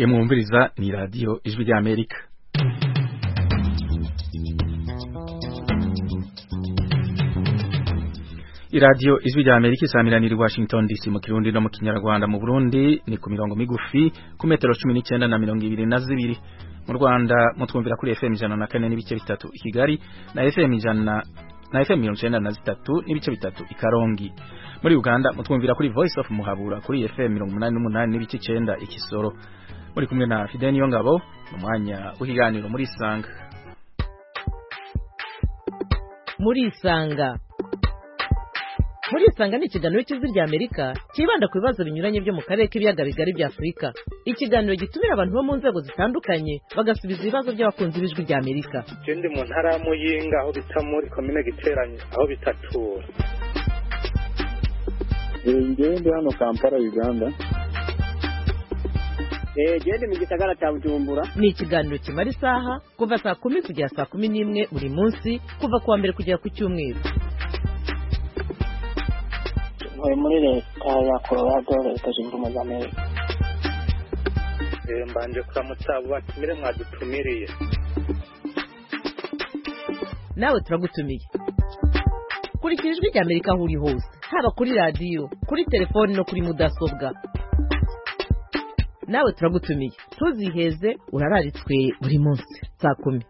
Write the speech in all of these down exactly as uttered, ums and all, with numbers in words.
iyi mwumviriza ni radio Ijwi rya Amerika. Iradio Ijwi rya Amerika isamiranira Washington D C mu Kirundi no mu Kinyarwanda. Mu Burundi ni ku mirongo migufi ku metero cumi n'icyenda na mirongo ibiri na zibiri. Mu Rwanda mutwumvira kuri F M ijana na kane n'ibice bitatu i Kigali na F M ijana na F M mirongo icyenda na zitatu n'ibice bitatu i Karongi. Muri Uganda mutwumvira kuri Voice of Muhabura kuri F M mirongo umunani n'umunani n'ibice icyenda i Kisoro. Muri kumwe na Fideni Yongabo mu mwanya w'ikiganiro muri Isanga. Muri Isanga Muri Isanga ni ikiganiro cy'Ijwi rya Amerika kibanda ku bibazo binyuranye byo mu karere k'ibiyaga bigari bya Afurika. Ikiganiro gitumira abantu bo mu nzego zitandukanye bagasubiza ibibazo by'abakunzi b'Ijwi rya Amerika. Ndi mu ntara ya Muyinga aho bita muri commune Giteranye aho bitatura. Ngiye ndi hano Kampala Uganda. Eh gende mu gisagara cya Bujumbura. Ni ikiganiro kimara isaha kuva saa kumi kugera saa kumi n'imwe buri munsi kuva kuwa mbere kugera ku cyumweru. Muri leta ya Colorado leta zunze ubumwe za Amerika. Eh mbanje kuramutsa abo batumire mwadutumiriye. Nawe turagutumiye. Kurikira Ijwi rya Amerika aho uri hose, haba kuri radio, kuri telefone no kuri mudasobwa. Nawe turagutumiye. Tuziheze urararitswe buri munsi saa kumi.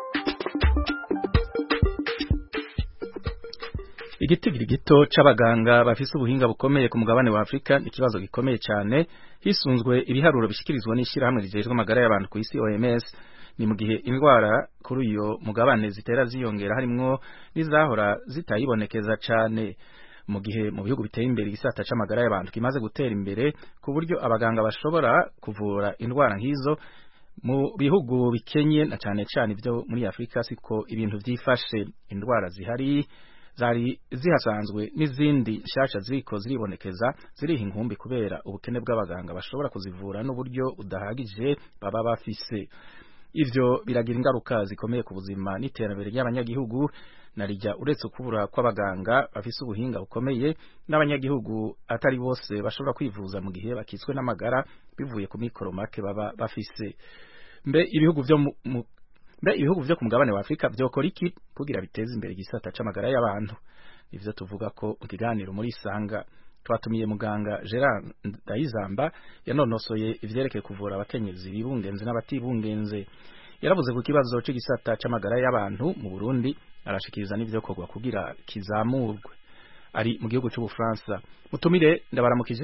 Igitigiri gito c'abaganga bafise ubuhinga bukomeye ku mugabane wa Afrika ni kibazo gikomeye cyane hisunzwe ibiharuro bishikirizwa n'ishirahamwe rijejwe amagara y'abantu ku isi O M S. Ni mu gihe indwara kuri uyo mugabane zitera ziyongera harimwo n'izahora zitayibonekeza cyane. Mu gihe mu bihugu biteye imbere igisata c'amagara y'abantu kimaze gutera imbere ku buryo abaganga bashobora kuvura indwara nk'izo, mu bihugu bikenye na cyane cyane ibyo muri Afrika siko ibintu byifashe. Indwara zihari zari zihasanzwe n'izindi nshasha ziko ziribonekeza ziriha inkumbi kubera ubukene bw'abaganga bashobora kuzivura n'uburyo udahagije baba bafise. Ivyo biragira ingaruka zikomeye ku buzima n'iterambere ry'abanyagihugu, narijya uretse kubura kw'abaganga bafise ubuhinga bukomeye n'abanyagihugu atari bose bashobora kwivuza mu gihe bakitswe n'amagara bivuye ku mikoro make baba bafise. Mbe ibihugu vyo mu Mbe ibihugu vyo ku mugabane wa Afrika vyokora iki kugira biteze imbere igisata c'amagara y'abantu? Ivyo tuvuga ko mu kiganiro muri Isanga twatumiye muganga Gerard Ndayizamba yanonosoye ivyerekeye kuvura abakenyezi bibungenze n'abatibungenze. Yaravuze ku kibazo c'igisata c'amagara y'abantu mu Burundi, arashikiriza n'ivyo kogwa kugira kizamurwe. Ari mu gihugu c'u Bufaransa. Mutumire ndabaramukije.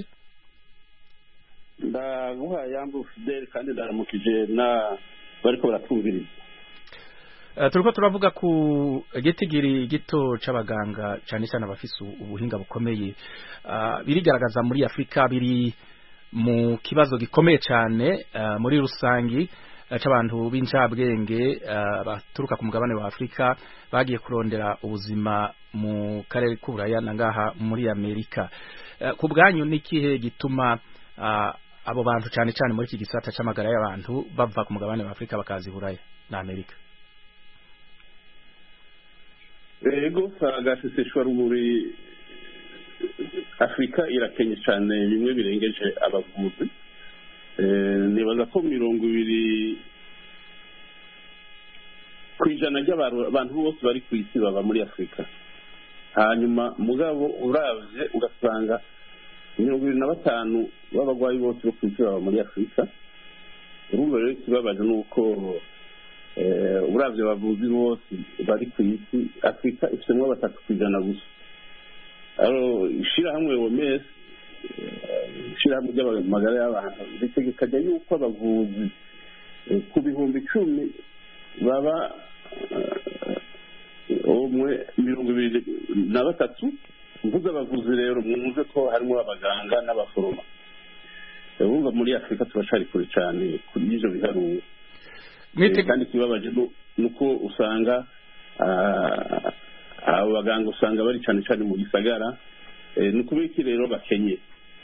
Ndaguha yambu Fidel kandi ndaramukije na bariko baratumviriza. Uh, turiko turavuga ku gitigiri gito c'abaganga cyane cyane abafise ubuhinga bukomeye, uh, birigaragaza muri Afrika biri mu kibazo gikomeye cyane uh, muri rusangi uh, c'abantu b'incabwenge uh, baturuka ku mugabane wa Afrika bagiye kurondera ubuzima mu karere k'Uburaya na ngaha muri Amerika. Uh, ku bwanyu nikihe gituma uh, abo bantu cyane cyane muri iki gisata c'amagara y'abantu bava ku mugabane wa Afrika bakazi Buraya na Amerika? Ego sagaseseshwa rumuri Afrika irakenye cyane bimwe birengeje abavuzi. Eh nibaza ko mirongo ibiri kwijana ry'abantu bose bari ku isi baba muri Afrika. Hanyuma mugabo uravye ugasanga mirongo ibiri na batanu b'abagwayi bose bo ku isi baba muri Afrika. Urumva rero kibabaje nuko eh uravye bavuzi bose bari ku isi Afrika ifitemo batatu kwijana gusa. Aro ishira hamwe O M S ishira hamwe y'amagara y'abantu bitegekanya yuko abavuzi ku bihumbi icumi baba umwe mirongo ibiri na batatu. Mvuze abavuzi rero mwumve ko harimo abaganga n'abaforoma. Urumva muri Afrika turashari kure cyane kuri ivyo biharuro. Kandi kibabaje nuko usanga abo baganga usanga bari cyane cyane mu gisagara, nuko biki rero bakenye.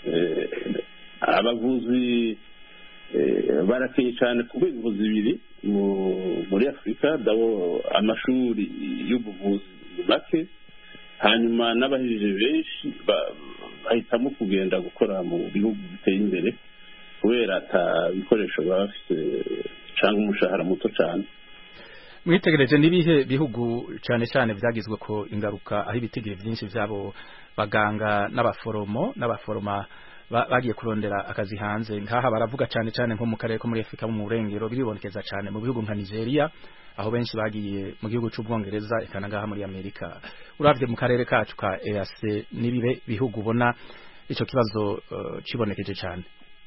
Abavuzi barakenye cyane ku bivuzi bibiri muri Afrika, dabo amashuri y'ubuvuzi make, hanyuma n'abahije benshi bahitamo kugenda gukora mu bihugu biteye imbere kubera ata bikoresho baba bafite cyangwa umushahara muto cyane. Mwitegereje n'ibihe bihugu cyane cyane byagizwe ko ingaruka aho ibitigiri byinshi byabo baganga n'abaforomo n'abaforoma bagiye kurondera akazi hanze, nkaha baravuga cyane cyane nko mu karere ko muri Afrika mu burengero biribonekeza cyane mu bihugu nka Nigeria aho benshi bagiye mu gihugu cy'Ubwongereza ikana ngaha muri Amerika. Uravye mu karere kacu ka E A C nibibe bihugu ubona ico kibazo uh, cibonekeje cyane.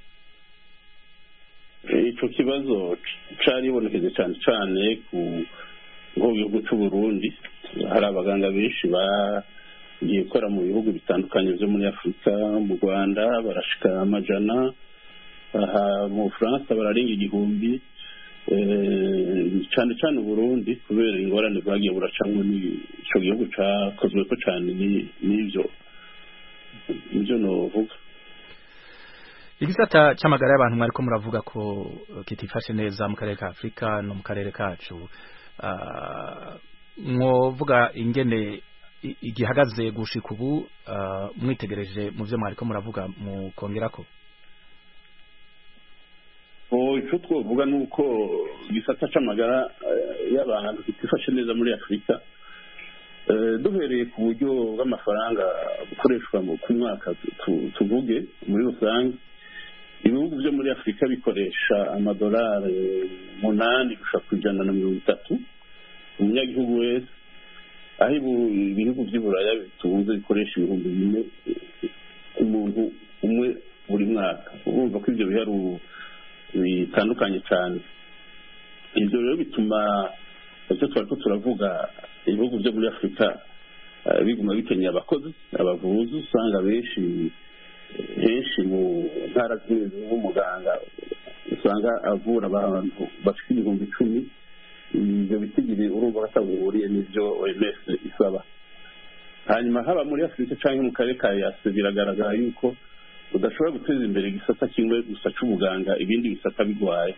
Ico kibazo caribonekeje cyane cyane ku gihugu cy'u Burundi, hari abaganga benshi bagiye gukora mu bihugu bitandukanye byo muri Afrika, mu Rwanda barashika amajana, aha mu France bararenga igihumbi, cyane cyane Burundi kubera ingorane bwagiye buracamwe n'ico gihugu cakozwe ko cyane n'ivyo nivyo novuga. Igisata c'amagara y'abantu mwariko muravuga ko kitifashe neza mu karere ka Afrika no mu karere kacu, uh, mwovuga ingene igihagaze gushika ubu uh, mwitegereje mu vyo mwariko muravuga mu kongerako? Oh, ico twovuga nuko igisata c'amagara y'abantu kitifashe neza muri Afrika, uh, duhereye ku buryo bw'amafaranga bukoreshwa ku mwaka tuvuge muri rusange, ibihugu byo muri Afrika bikoresha amadolari munani gushaka kujana na mirongo itatu umunyagihugu wese, aho ibihugu by'Iburaya bitunze bikoresha ibihumbi bine umuntu umwe buri mwaka. Urumva ko ibyo biharu bitandukanye cyane. Ibyo rero bituma icyo twariko turavuga ibihugu byo muri Afrika biguma bikeneye abakozi, abavuzi, usanga benshi henshi mu ntara zimwe z'umuganga usanga avura abantu bafite ibihumbi icumi. Ibyo bitigiri urumva batahuriye n'ibyo O M S isaba. Hanyuma haba muri Afrika cyangwa mu karere ka E A C biragaragara yuko udashobora guteza imbere igisata kimwe gusa c'ubuganga ibindi bisata bigwaye,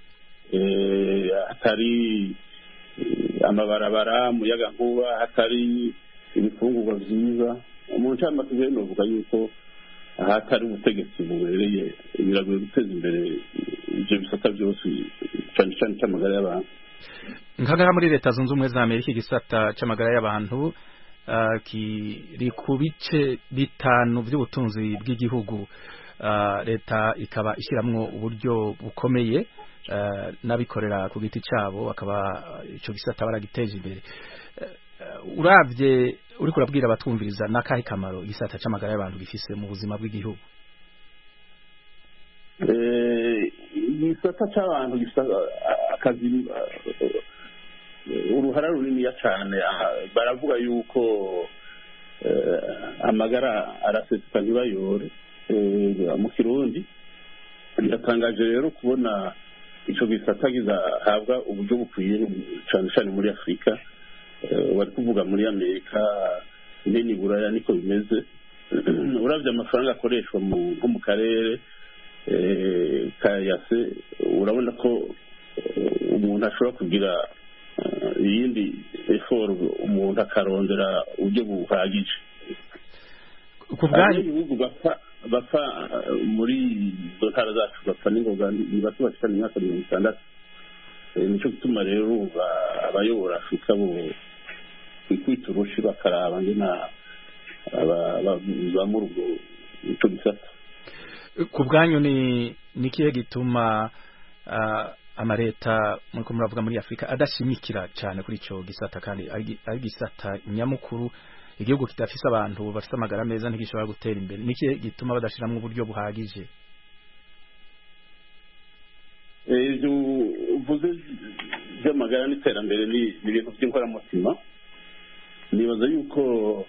hatari amabarabara, umuyaga nkuba, hatari ibifungurwa vyiza. Mu ncamake rero novuga yuko hatari ubutegetsi bubereye biragoye guteza imbere ivyo bisata byose cyane cyane c'amagara y'abantu. Nkaga muri Leta Zunze Ubumwe za Amerika igisata c'amagara y'abantu uh, kiri ku bice bitanu by'ubutunzi bw'igihugu, uh, leta ikaba ishiramwo uburyo bukomeye uh, n'abikorera ku giti cyabo akaba ico gisata baragiteje imbere. Uh, uravye uri kurabwira abatwumviriza nakahe kamaro igisata c'amagara y'abantu gifise mu buzima bw'igihugu? Eh, igisata c'abantu gisata akazi uruhara runini cyane. Baravuga yuko amagara araseseka ntibayore mu Kirundi. Biratangaje rero kubona ico gisata gizahabwa uburyo bukwiye cyane cyane muri Afrika. Bari kuvuga muri Amerika ndeni Buraya niko bimeze. Uravye amafaranga akoreshwa mu mu karere ka E A C urabona ko umuntu ashobora kugira iyindi effort umuntu akarondera uburyo buhagije. Kubwanyu ibihugu bapfa bapfa muri ntara zacu bapfa n'ingoga nibatu bashikana imyaka mirongo itandatu. Nico gituma rero abayobora Afrika bo kwita urushi bakaraba ngena abazamura ubwo ico gisata. Kubwanyu ni nikihe gituma uh, amareta muriko muravuga muri Afrika adashimikira cyane kuri ico gisata kandi ari gisata nyamukuru igihugu kitafise abantu bafite amagara meza ntigishobora gutera imbere? Nikihe gituma badashiramwe uburyo buhagije? Ejo uvuze by'amagara n'iterambere ni ibintu by'inkoramutima. Nibaza yuko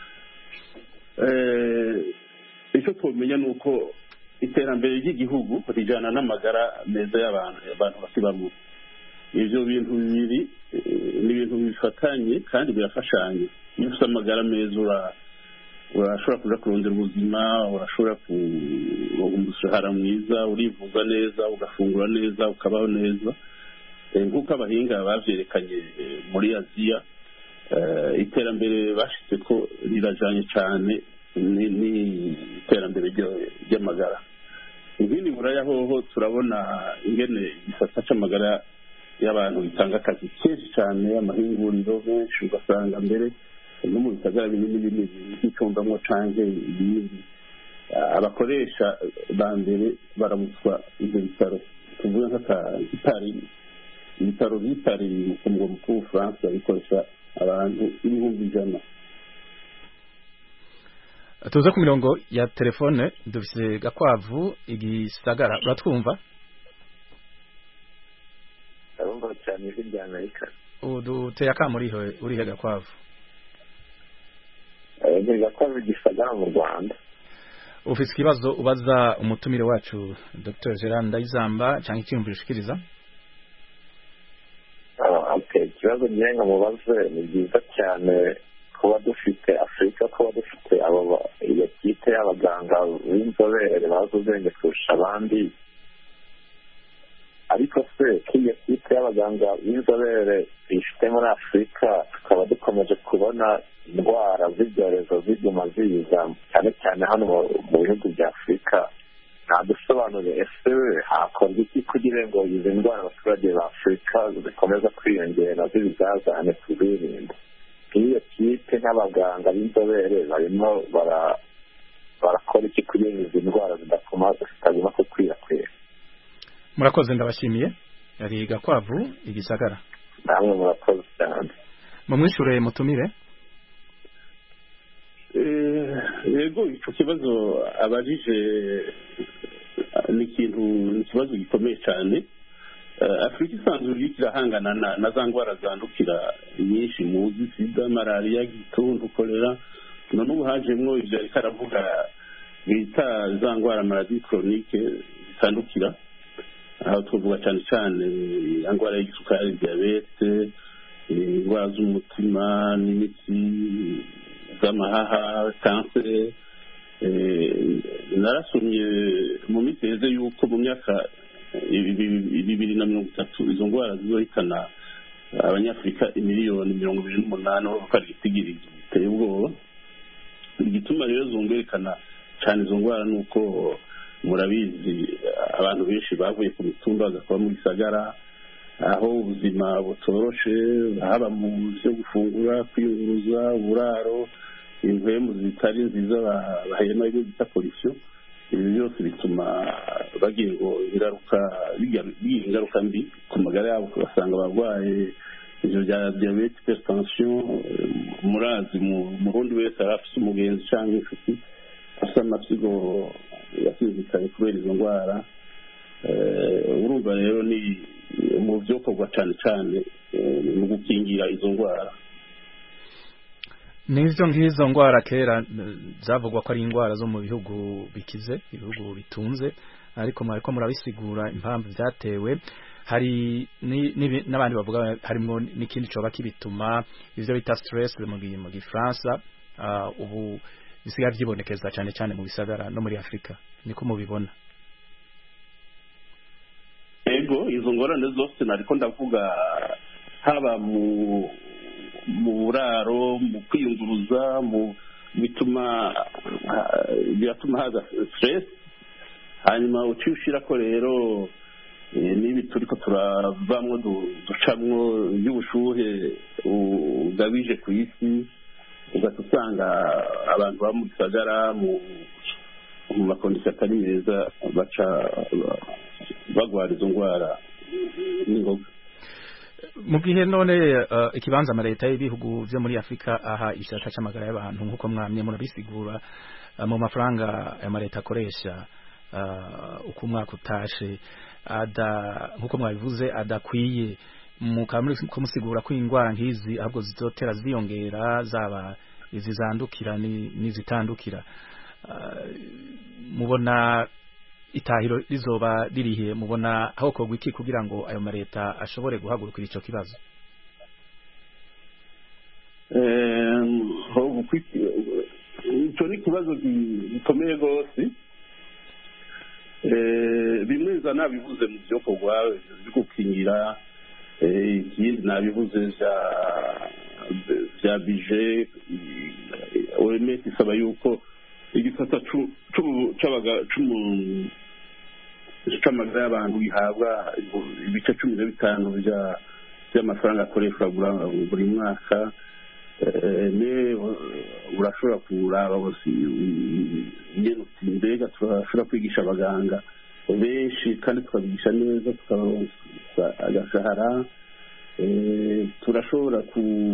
eh icyo twomenya nuko iterambere ry'igihugu rijana n'amagara meza y'abantu abantu basibamo. Ivyo bintu bibiri ni ibintu bifatanye kandi birafashanye. Iyo ufite amagara meza urashobora kuja kurondera ubuzima, urashobora kuronka umushahara mwiza, urivuza neza, ugafungura neza, ukabaho neza. Nk'uko abahinga bavyerekanye muri Aziya, iterambere bashitse ko rirajanye cyane ni iterambere ry'amagara. izindi buraya hoho turabona ingene igisata c'amagara y'abantu bitanga akazi kenshi cyane, amahinguriro menshi ugasanga mbere no mu bisagara binini binini nk'icyumvamwo canke ibindi abakoresha ba mbere baramutswa ivyo bitaro tuvuga nk'akitari ibitaro bitari mu mugwa mukuru w'Ubufaransa bikoresha abantu ibihumbi ijana. tuza ku mirongo ya telefone dufise Gakwavu igisagara, uratwumva? Arumva cyane ijwi rya Amerika. Uduteye akamu urihe urihe Gakwavu? Eh, Gakwavu igisagara mu Rwanda. Ufise ikibazo ubaza umutumire wacu Docteur Gerard Ndayizamba cyangwa icyumviro ushikiriza? Ah, okay, ikibazo ngenga mubaze ni byiza cyane kuba dufite Afrika, kuba dufite abo iyo kipe y'abaganga b'inzobere bazi ubwenge kurusha abandi, ariko se k'iyo kipe y'abaganga b'inzobere ifite muri Afrika tukaba dukomeje kubona indwara z'ibyorezo ziguma ziza cyane cyane hano mu bihugu bya Afrika. nta dusobanuro ese hakorwa iki kugira ngo izi ndwara abaturage ba Afrika zikomeza kwiyongera z'ibizazane tuzirinda? iyo kipe n'abaganga b'inzobere barimo barakora iki kugira ngo izi ndwara zidakoma zitaguma kukwirakwira? Murakoze, ndabashimiye. Yari Gakwavu igisagara. namwe murakoze cyane. Mumwishure mutumire. Yego, icyo kibazo abajije ni ikintu ni ikibazo gikomeye cyane. Afrika isanzwe irahangana na za ndwara zandukira nyinshi muzi, sida, malariya, igituntu, kolera, none ubu hajemwo ibyo ariko aravuga bita za ndwara maladie chronique zitandukira. Aho tuvuga cyane cyane indwara y'isukari, diabete, indwara z'umutima n'imitsi, z'amahaha, kanseri. Narasomye mu minsi yeze yuko mu myaka bibiri na mirongo itatu izo ndwara zizohitana abanyafurika imiliyoni mirongo ibiri n'umunani, aho ari igitigiri giteye ubwoba. Igituma rero zongerekana cyane izo ndwara ni uko murabizi abantu benshi bavuye ku mitumba bagakora mu gisagara, aho ubuzima butoroshe, haba mu byo gufungura, kwiyunguruza, uburaro, impwemu zitari nziza bahema ibyo bita pollution. Ibi byose bituma bagira ngo ingaruka bigira ingaruka mbi ku magara yabo, basanga abarwaye ivyo bya diabete, hypertension. Murazi mu rundi wese arafise umugenzi cyangwa inshuti asa amasigo yasinzikaye kubera izo ndwara. Urumva rero ni mu byokorwa cyane cyane mu gukingira izo ndwara. Nizo ngizo ndwara kera zavugwa ko ari indwara zo mu bihugu bikize, ibihugu bitunze, ariko mwariko murabisigura impamvu byatewe. Hari n'abandi bavuga harimo n'ikindi coba kibituma, ivyo bita stress mu Gifaransa. Ubu bisigaye byibonekeza cyane cyane mu bisagara no muri Afrika, niko mubibona? Ego, izo ngorane zose nariko ndavuga, haba mu mu buraro, mu kwiyunguruza, mu bituma biratuma haza stress. Hanyuma uciushira ko rero nibi turiko turavamwo ducamwo y'ubushuhe ugabije ku isi, ugasanga abantu ba mu gisagara mu mu makondisiyo atari meza baca bagwara izo ndwara n'ingoga. Mu gihe none uh, ikibanza amaleta y'ibihugu byo muri Afrika aha ishaka cy'amagara y'abantu nkuko mwamye murabisigura, uh, mu mafaranga amaleta akoresha uh, uko mwaka utashe ada nkuko mwabivuze adakwiye, mukamuri kumusigura ko indwara nkizi ahubwo zizotera ziyongera, zaba izizandukira n'izitandukira. Uh, mubona itahiro rizoba ririhe? Mubona aho kogwa iki kugira ngo ayo mareta ashobore guhagurukira ico kibazo? Eh, ho ico ni kibazo gikomeye gose. Eh, bimwe za nabivuze mu byo kogwa bigukingira, eh, ikindi nabivuze vya vya budget. O M S isaba yuko igisata c'abaga c'umu c'amagara y'abantu bihabwa ibice cumi na bitanu by'amafaranga akoreshwa buri mwaka. Ne urashobora kuraba ingene uti mbega turashobora kwigisha abaganga benshi kandi tukabigisha neza tukabaronsa agashahara. Turashobora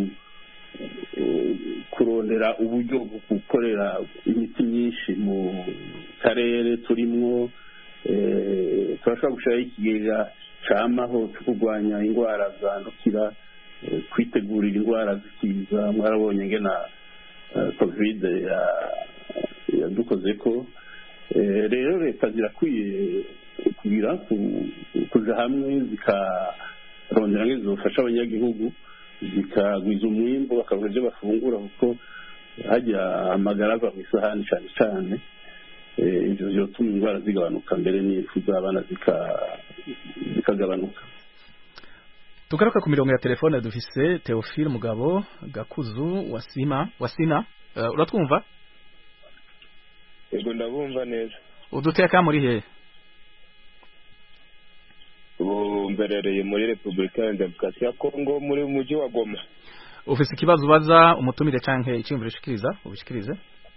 kurondera uburyo bwo gukorera imiti myinshi mu karere turimwo. Turashobora gushiraho ikigega camaho cyo kurwanya indwara zandukira, kwitegurira indwara zikiza. Mwarabonye ngena covid yadukozeko. Rero leta zirakwiye kugira kuja hamwe zikarondera ngo zizofasha abanyagihugu, zikagwiza umwimbo bakabona ibyo bafungura, kuko hajya amagara ava mu isahani cyane cyane. Ivyo vyotuma indwara zigabanuka, mbere n'impfu z'abana zikagabanuka. Tugaruka ku mirongo ya telefone dufise Theophile Mugabo Gakuzu wasima wasina. Uh, uratwumva? Yego ndabumva neza. Uduteka muri he? Ubu mberereye muri Republika ya Demokarasi ya Kongo, muri mujyi wa Goma. Ufise ikibazo baza umutumire canke icimviro shikiriza ubishikirize?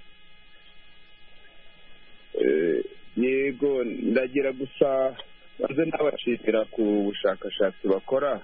Eh yego ndagira gusa baze nabashitira ku bushakashatsi bakora.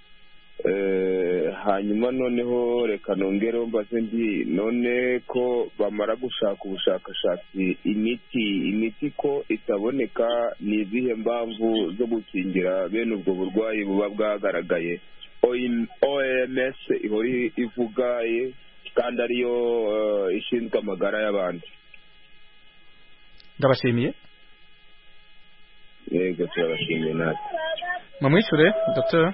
Eh hanyuma noneho reka nongere mbaze ndi none ko bamara gushaka ubushakashatsi imiti imiti ko itaboneka, ni izihe mpamvu zo gukingira bene ubwo burwayi buba bwagaragaye O M S ihori ivuga kandi ariyo uh, ishinzwe amagara y'abantu? Ndabashimiye. Yego turabashimiye natwe. Mamwishure docteur.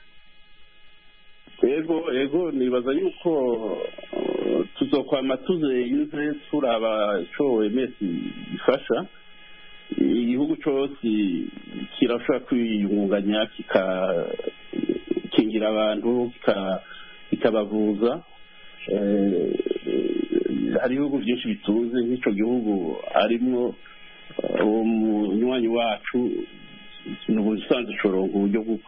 Yego yego nibaza yuko tuzokwama tuzeyinze turaba ico O M S ifasha. Igihugu cyose kirashobora kwiyunganya kikakingira abantu kikabavuza. Hari ibihugu byinshi bitunze nk'icyo gihugu harimwo uwo munywanyi wacu n'ubusanzwe corongo uburyo bwo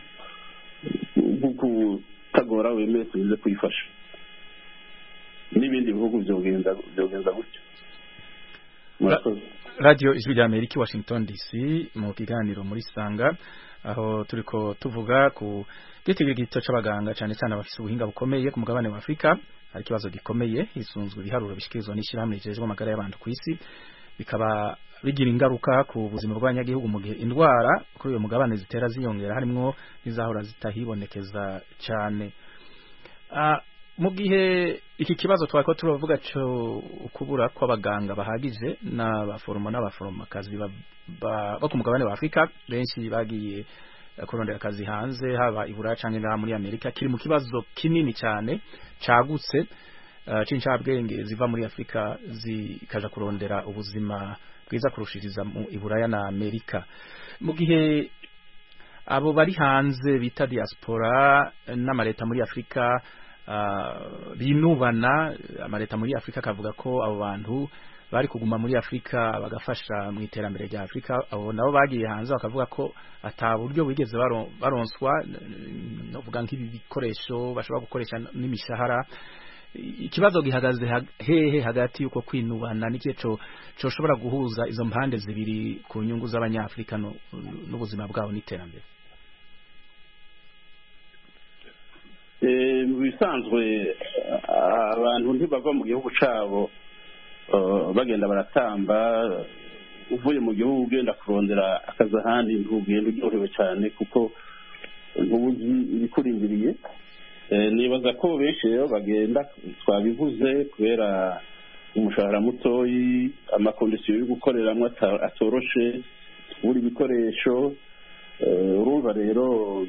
kutagora O M S bize kuyifasha. N'ibindi bihugu byogenda byogenda gutyo. Murakoze. Radio Ijwi rya Amerika Washington D C mu kiganiro muri Sanga, aho turiko tuvuga ku gitigito c'abaganga cyane cyane abafise ubuhinga bukomeye ku mugabane wa Afrika. Hari ikibazo gikomeye hisunzwe ibiharuro bishikirizwa n'ishyirahamwe rijejwe amagara y'abantu ku isi, bikaba bigira ingaruka ku buzima bw'abanyagihugu mu gihe indwara kuri uyo mugabane zitera ziyongera, harimwo n'izahora zitahibonekeza cyane. Uh, mu gihe iki kibazo twako turavuga cyo ukubura kw'abaganga bahagije n'abaforomo n'abaforomokazi bo ku mugabane wa Afrika, benshi bagiye kurondera akazi hanze, haba ibura canke ngaha muri Amerika, kiri mu kibazo kinini cyane cagutse uh, c'incabwenge ziva muri Afrika zikaja kurondera ubuzima bwiza kurushiriza mu Iburaya na Amerika. Mu gihe abo bari hanze bita diaspora n'amareta muri Afrika uh, binubana, amareta muri Afrika akavuga ko abo bantu bari kuguma muri Afrika bagafasha mu iterambere rya Afrika, abo nabo bagiye hanze bakavuga ko ata buryo bigeze baronswa, novuga nk'ibi bikoresho bashobora gukoresha n'imishahara. Ikibazo gihagaze hehe hagati yuko kwinubana n'ikihe cyo coshobora guhuza izo mpande zibiri ku nyungu z'abanyafrika n'ubuzima bwabo n'iterambere? Eh bisanzwe abantu ntibava mu gihugu cabo bagenda baratamba. Uvuye mu gihugu ugenda kurondera akazi ahandi ntugenda uryohewe cyane kuko ntubuzi ibikurindiriye. Nibaza ko benshi rero bagenda twabivuze kubera umushahara mutoyi, amakondisiyo yo gukoreramo atoroshe, buri bikoresho. Urumva rero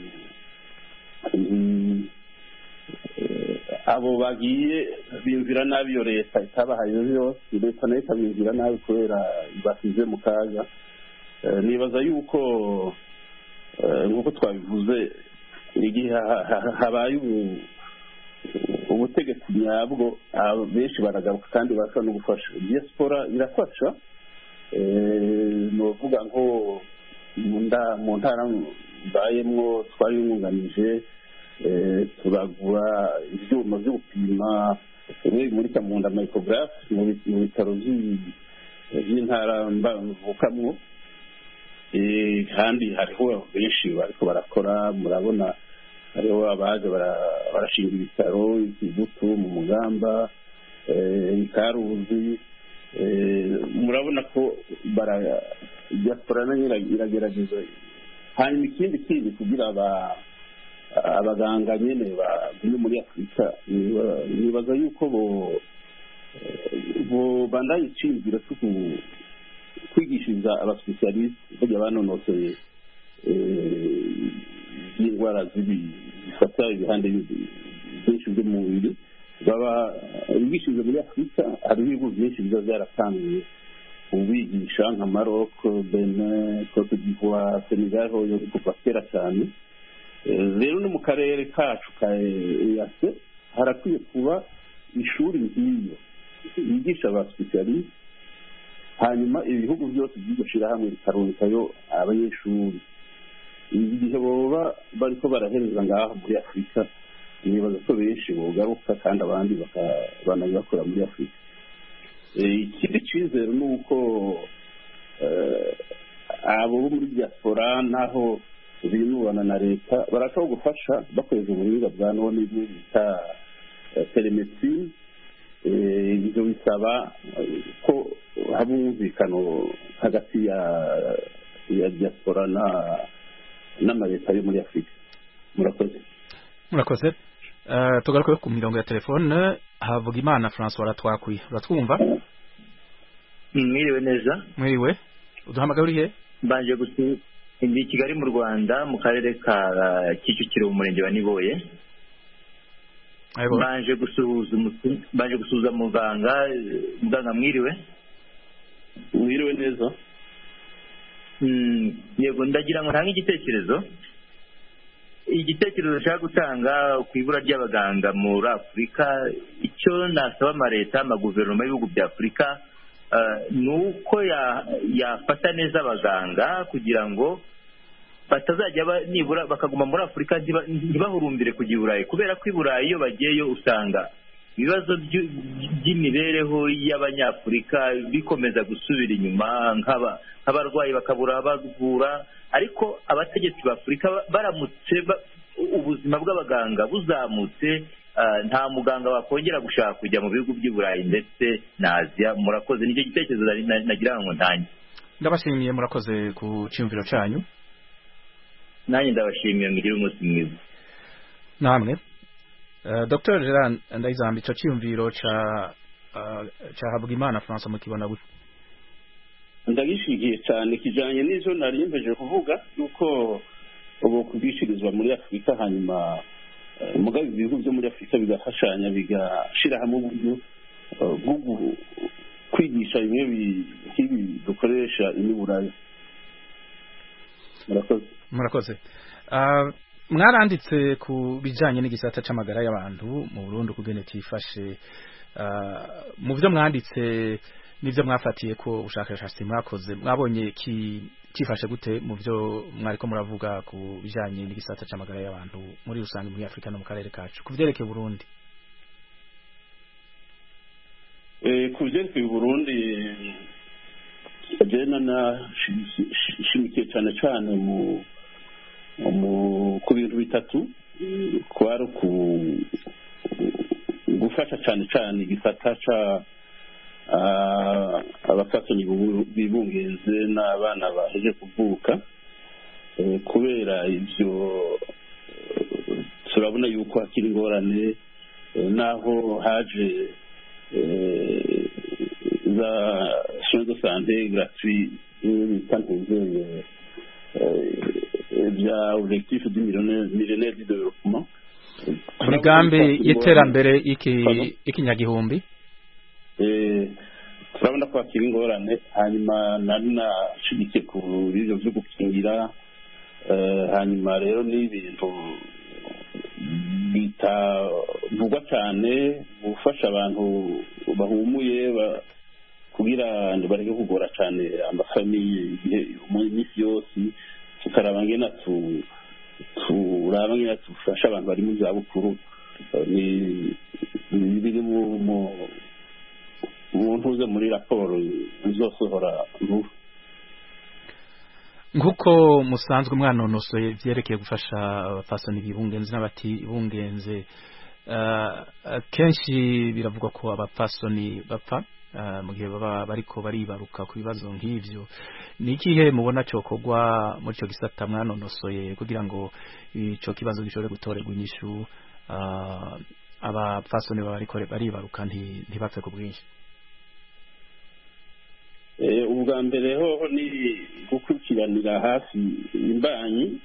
abo bagiye bimvira nabi iyo leta itabahaye yose, leta nayo ikabimvira nabi kubera basize mu kaga. Nibaza yuko nk'uko twabivuze igihe habaye ubutegetsi nyabwo benshi baragaruka kandi bashobora no gufasha. Diaspora irafasha, novuga nko mu ntara mbayemwo twariyungunganije turagura ibyuma byo gupima bimwe bimurika mu nda micrograph mu bitaro by'intara mvukamwo kandi hariho benshi bariko barakora murabona hariho abaje barashinga ibitaro ikibuto mu mugamba ikaruzi murabona ko diaspora nayo iragerageza hanyuma ikindi kindi kugira abaganga nyene bamwe muri Afurika nibaza yuko bo bo bandanye iciyumviro cyo kwigishiriza abaspecialiste bajya banonosoye indwara zifata ibihande byinshi by'umubiri baba bigishije muri Afurika hari ibihugu byinshi biza byaratangiye ubigisha nka Maroc, Benin, Cote d'Ivoire, Senegal yo kuva kera cyane rero no mu karere kacu ka E A C harakwiye kuba ishuri nk'iyo yigisha aba specialist hanyuma ibihugu byose byigashira hamwe bikarunikayo abanyeshuri igihe boba bariko barahereza ngaho muri Afurika nibaza ko benshi bogaruka kandi abandi bakabana bakora muri Afurika ikindi cyizere ni uko abo muri diaspora naho binubana na leta barashobora gufasha bakoresha ubuhinga bwa none bita telemedicine ibyo bisaba ko haba umwumvikano hagati ya ya diaspora na n'amaleta yo muri Afurika murakoze murakoze tugaruke ku mirongo ya telefone havuga Imana François aratwakwiye uratwumva mwiriwe neza mwiriwe uduhamagaye urihe mbanje gusi ndi Kigali mu Rwanda mu karere ka Kicukiro mu murenge wa Niboye mbanje gusuhuza mbanje gusuhuza muganga muganga mwiriwe mwiriwe neza mm yego ndagira ngo ntange igitekerezo igitekerezo cyo gutanga ku ibura ry'abaganga muri Afurika icyo nasaba amaleta amaguverinoma y'ibihugu bya Afurika nuko yafata neza abaganga kugira ngo batazajya nibura bakaguma muri Afurika ntibahurumbire kujya i Burayi kubera ko i Burayi iyo bagiyeyo usanga ibibazo by'imibereho y'abanyafurika bikomeza gusubira inyuma nk'abarwayi bakabura abavura ariko abategetsi ba Afurika baramutse ubuzima bw'abaganga buzamutse nta muganga wakongera gushaka kujya mu bihugu by'i Burayi ndetse na Aziya murakoze nicyo gitekerezo nagira ngo ntange ndabashimiye murakoze ku cyumviro cyanyu nanjye ndabashimiye mugire umunsi mwiza namwe Doctor Gerard Ndayizamba ico cyumviro ca ca Habugimana François mu kibona gute ndagishigiye cyane kijanye n'izo narimbeje kuvuga yuko ubu kubishirizwa muri Afurika hanyuma mugabe ibihugu byo muri Afurika bigafashanya bigashira hamwe uburyo bwo kwigisha bimwe bibi dukoresha imiburayi murakoze murakoze mwaranditse ku bijanye n'igisata c'amagara y'abantu mu Burundi kugene tifashe mu byo mwanditse n'ibyo mwafatiye ko ubushakashatsi mwakoze mwabonye kifashe gute mu byo mwariko muravuga ku bijanye n'igisata c'amagara y'abantu muri rusange muri Afurika no mu karere kacu ku byerekeye Burundi eh ku byerekeye Burundi jena na shimikiye cyane cyane mu mu ku bintu bitatu kwari ku gufasha cyane cyane igisata ca abafatanye bibungenze n'abana baheje kuvuka kubera ibyo turabona yuko hakiri ingorane naho haje za soins de santé gratuits bitantuze bya objectif du millénaire du développement imigambi y'iterambere ikinyagihumbi turabona ko hakiri ingorane hanyuma nari nashigikiye ku bivyo vyo gukingira hanyuma rero n'ibintu bitavugwa cyane gufasha abantu bahumuye kugira ngo bareke kugora cyane amafamiye mu minsi yose tukaraba ngena tu turaba ngena tufasha abantu bari mu zabukuru ni biri mu mu ntuze muri raporo izosohora vuba. Nguko musanzwe mwanonosoye vyerekeye gufasha abafasoni bibungenze n'abati ibungenze, uh, kenshi biravugwa ko abafasoni bapfa uh, mu gihe baba bariko baribaruka ku bibazo nk'ivyo. Ni ikihe mubona cokogwa muri ico gisata mwanonosoye kugira ngo ico kibazo gishobore gutorerwa inyishu, uh, abafasoni baba bariko baribaruka ntibapfe ku bwinshi? ubwa mbere hoho ni gukurikiranira hafi imbanyi.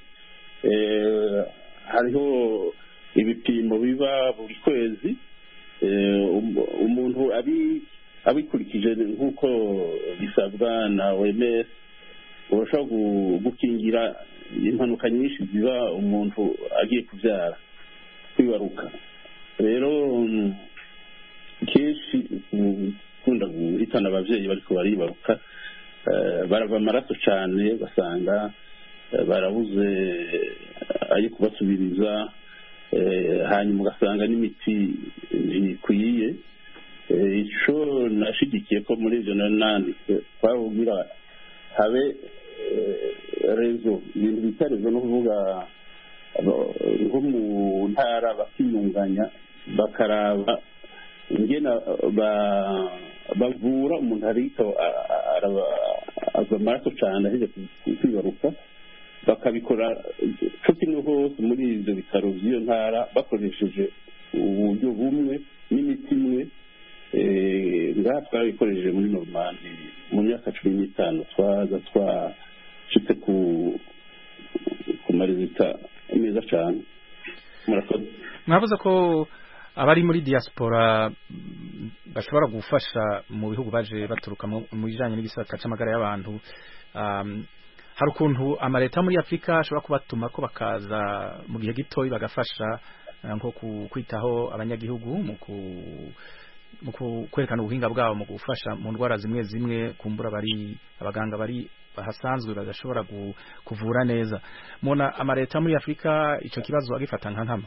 Hariho ibipimo biba buri kwezi, umuntu abikurikije nk'uko bisabwa na O M S urashobora gukingira impanuka nyinshi ziba umuntu agiye kubyara kwibaruka. Rero kenshi kunda guhitana ababyeyi bariko baribaruka, barava amaraso cyane, basanga barabuze ayo kubasubiriza, hanyuma ugasanga n'imiti ikwiye. Ico nashigikiye ko muri ivyo nanditse twabwira habe rezo, ibintu bita rezo no kuvuga nko mu ntara bakiyunganya bakaraba ingena bavura umuntu ariko ava amaraso cyane aheje kwibaruka, bakabikora cyo kimwe hose muri ibyo bitaro by'iyo ntara bakoresheje uburyo bumwe n'imiti imwe. Ngaha twabikoresheje muri Normandi mu myaka cumi n'itanu, twaza twashitse ku ku marizita meza cyane. Murakoze. Mwavuze ko abari muri diaspora bashobora gufasha mu bihugu baje baturuka mu bijanye n'igisata c'amagara y'abantu. Um, hari ukuntu amaleta muri Afrika ashobora kubatuma ko bakaza mu gihe gitoyi bagafasha nko kwitaho abanyagihugu mu ku mu kwerekana ubuhinga bwabo mu gufasha mu ndwara zimwe zimwe kumbura bari abaganga bari bahasanzwe badashobora kuvura neza. Mona amaleta muri Afrika ico kibazo agifata nka nkama?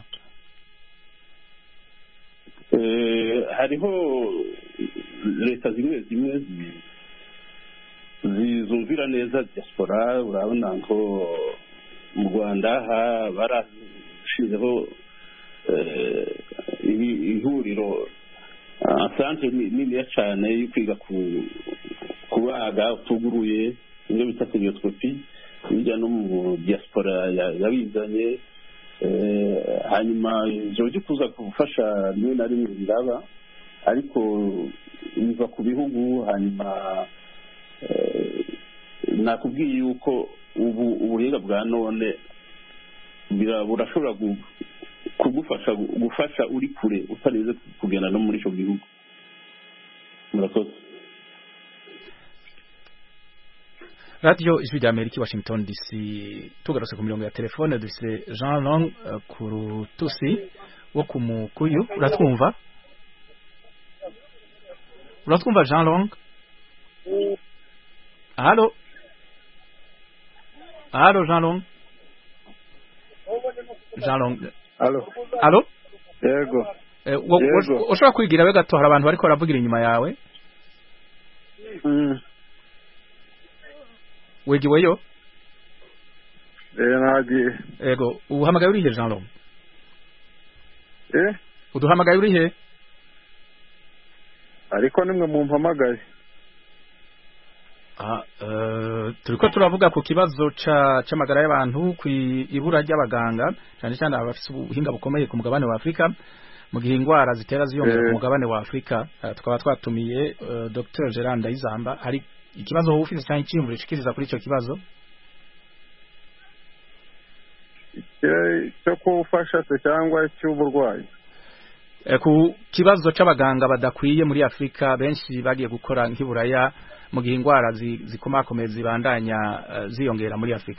Eh, hariho leta zimwe zimwe zizumvira neza diaspora. Urabona ko mu Rwanda barashizeho ihuriro asante nini cyane yo kwiga kubaga utuguruye ibyo bita colonoscopy, bijya no mu diaspora yabizanye. Hanyuma ibyo byo kuza gufasha rimwe na rimwe biraba, ariko biva ku bihugu. Hanyuma nakubwiye yuko ubu ubuhinga bwa none burashobora kugufasha gufasha uri kure utarize kugenda no muri ico gihugu. Murakoze. Radio Ijwi rya Amerika, Washington D C. Tugarutse ku mirongo ya telefone dufise Jean Long uh, ku Rutusi wo ku Mukuyu. Uratwumva? Uratwumva Jean Long? Allô? Allô Jean Long? Jean Long. Allô? Allô? Yego. Eh, ushobora kwigira we gato, hari abantu bariko baravugira inyuma yawe? Mm. Wegiweyo? Eh, nagiye. Ego, uhamagaye urihe Jean Long? Eh? Uduhamagaye urihe? Ariko nimwe mumpamagaye. Ah, uh, turiko turavuga ku kibazo ca c'amagara y'abantu ku ibura ry'abaganga cyane cyane abafite ubuhinga bukomeye ku mugabane wa Afrika, mu gihe ingwara zitera ziyongera ku mugabane wa Afrika. Uh, tukaba twatumiye uh, Docteur Gerard Ndayizamba. Hari ikibazo wowe ufite cyane cyimvura cikiriza kuri ico kibazo? Cyo kufasha se cyangwa cy'uburwayi? E, ku kibazo c'abaganga badakwiye muri Afrika, benshi bagiye gukora nk'iburaya mu gihe ingwara zikomakomeye zibandanya uh, ziyongera muri Afrika.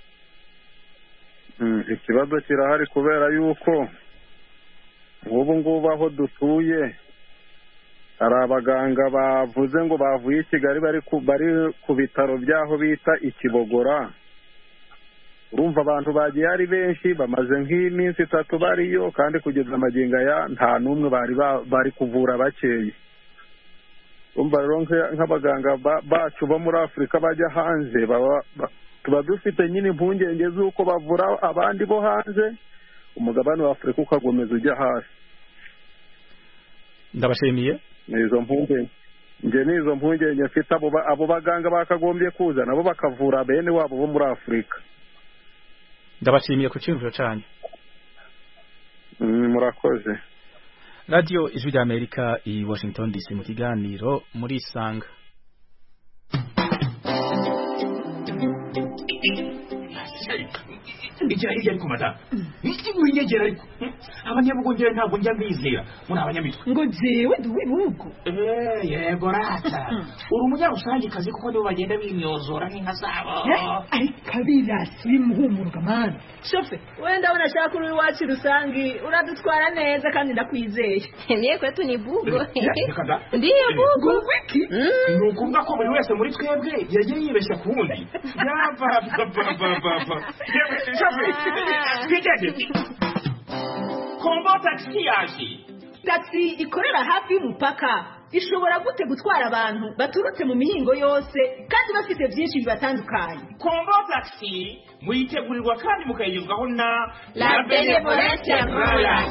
Mm, ikibazo kirahari kubera yuko ubu ngubu aho dutuye hari abaganga bavuze ngo bavuye i Kigali bari ku bari ku bitaro byaho bita Ikibogora. Urumva abantu bagiye ari benshi bamaze nk'iminsi itatu bariyo kandi kugeza amagingo aya nta n'umwe bari bari kuvura bakeye. Urumva rero nk'abaganga bacu bo muri Afurika bajya hanze tuba dufite nyine impungenge z'uko bavura abandi bo hanze umugabane wa Afurika ukagomeza ujya hasi. Ndabashimiye nizo mpungenge nge nizo mpungenge mfite abo baganga bakagombye kuza nabo bakavura bene wabo bo muri Afurika. Ndabashimiye ku cyumviro cyane. Murakoze. Radio Ijwi ry'Amerika i Washington D C mu kiganiro muri Sanga. Igira hirya ariko mata niki mwinyegera ariko abanyabugongera ntabwo njya mbizera muri abanyamitwe ngo jewe duwibugo eh yego rata uri umunyarusangi kazi kuko nibo bagenda bimyozora nk'inka zabo ari kabirasi bimuhumurwa man shofe wenda unashaka uri wacu rusangi uradutwara neza kandi ndakwizeye niye kwetu ni bugo ndiye bugo wiki ni ukuvuga ko buri wese muri twebwe yagiye yibeshya ku wundi yava baba baba Kombo taxi yaje. Taxi ikorera hafi y'umupaka. Ishobora gute gutwara abantu baturutse mu mihingo yose kandi bafite byinshi bibatandukanye. Kombo taxi muyitegurirwa kandi mukayigezwaho na La Benevolencia Royal.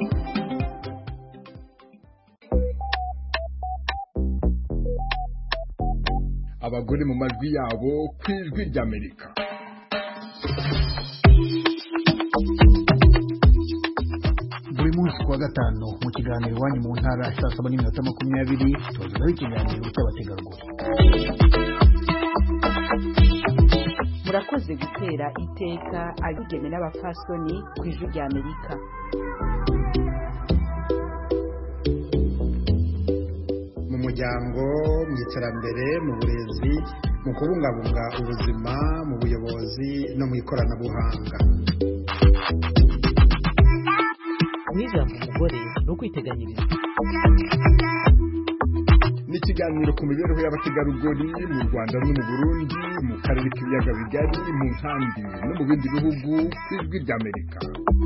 Abagore mu majwi yabo ku Ijwi ry'Amerika. Buri munsi kuwa gatanu mu kiganiro iwanyu mu ntara saa saba n'iminota makumyabiri tubagezaho ikiganiro cy'abategarugori. Murakoze gutera iteka abigeme n'abafasoni ku Ijwi ry'Amerika. Mu muryango, mu iterambere, mu burezi, mu kubungabunga ubuzima, mu buyobozi no mu ikoranabuhanga. Ijambo umugore no kwiteganyiriza. Ni ikiganiro ku mibereho y'abategarugori mu Rwanda no mu Burundi, mu karere k'ibiyaga bigari, mu nkambi no mu bindi bihugu ku Ijwi ry'Amerika.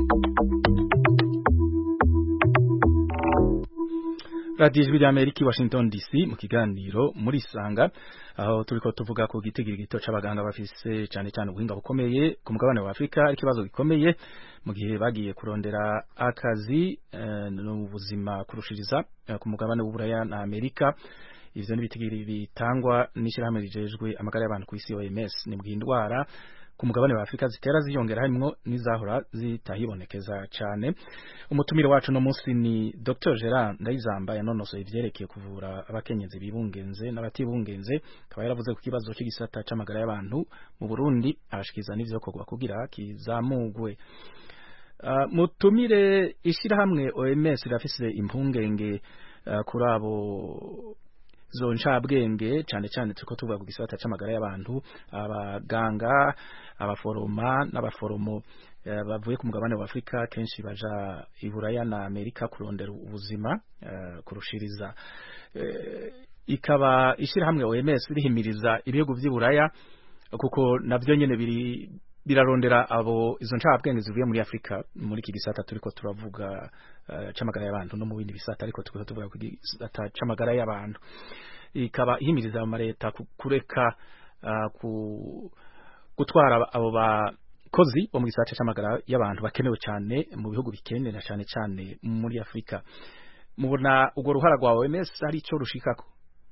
Radio Ijwi ry'Amerika Washington D C mu kiganiro muri Sanga aho turiko tuvuga ku gitigiri gito c'abaganga bafise cyane cyane ubuhinga bukomeye ku mugabane wa Afrika ikibazo gikomeye mu gihe bagiye kurondera akazi uh, no buzima kurushiriza uh, ku mugabane w'Uburaya na Amerika. Ivyo ni bitigiri bitangwa n'ishirahamwe rijejwe amagara y'abantu ku isi O M S. Ni bw'indwara ku mugabane wa Afrika zitera ziyongera harimo n'izahora zitahibonekeza cyane. Umutumire wacu no munsi ni Doctor Gerard Ndayizamba yanonosoye ivyerekeye kuvura abakenyezi bibungenze n'abatibungenze, akaba yaravuze ku kibazo cy'igisata c'amagara y'abantu mu Burundi, abashikiza n'ivyo kogwa kugira kizamugwe. Uh, mutumire ishirahamwe O M S rafise impungenge uh, kuri abo zo ncabwenge cyane cyane tuko tuvuga ku gisata c'amagara y'abantu, abaganga, abaforoma n'abaforomo uh, bavuye ku mugabane wa Afrika kenshi baja Iburaya na Amerika kurondera ubuzima uh, kurushiriza. Uh, ikaba ishirahamwe O M S rihimiriza ibihugu vy'Iburaya kuko navyo nyene biri birarondera abo izo ncabwenge zivuye muri Afrika muri iki gisata turiko turavuga uh, c'amagara y'abantu no mu bindi bisata ariko turiko tuvuga ku gisata c'amagara y'abantu. Ikaba ihimiriza mu leta kureka uh, ku gutwara abo bakozi bo mu gisata c'amagara y'abantu bakenewe cyane mu bihugu bikene na cyane cyane muri Afrika. Mubona ugo ruhara rwa O M S ari ico rushikako?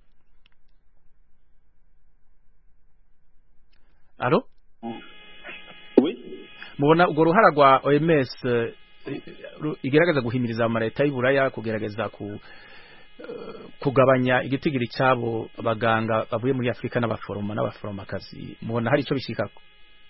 Alo? Mubona ugo ruhara rwa O M S uh, igerageza guhimiriza mu leta y'Iburaya kugerageza ku uh, kugabanya igitigiri cyabo abaganga bavuye muri Afrika n'abaforoma n'abaforomakazi, mubona hari ico bishikako?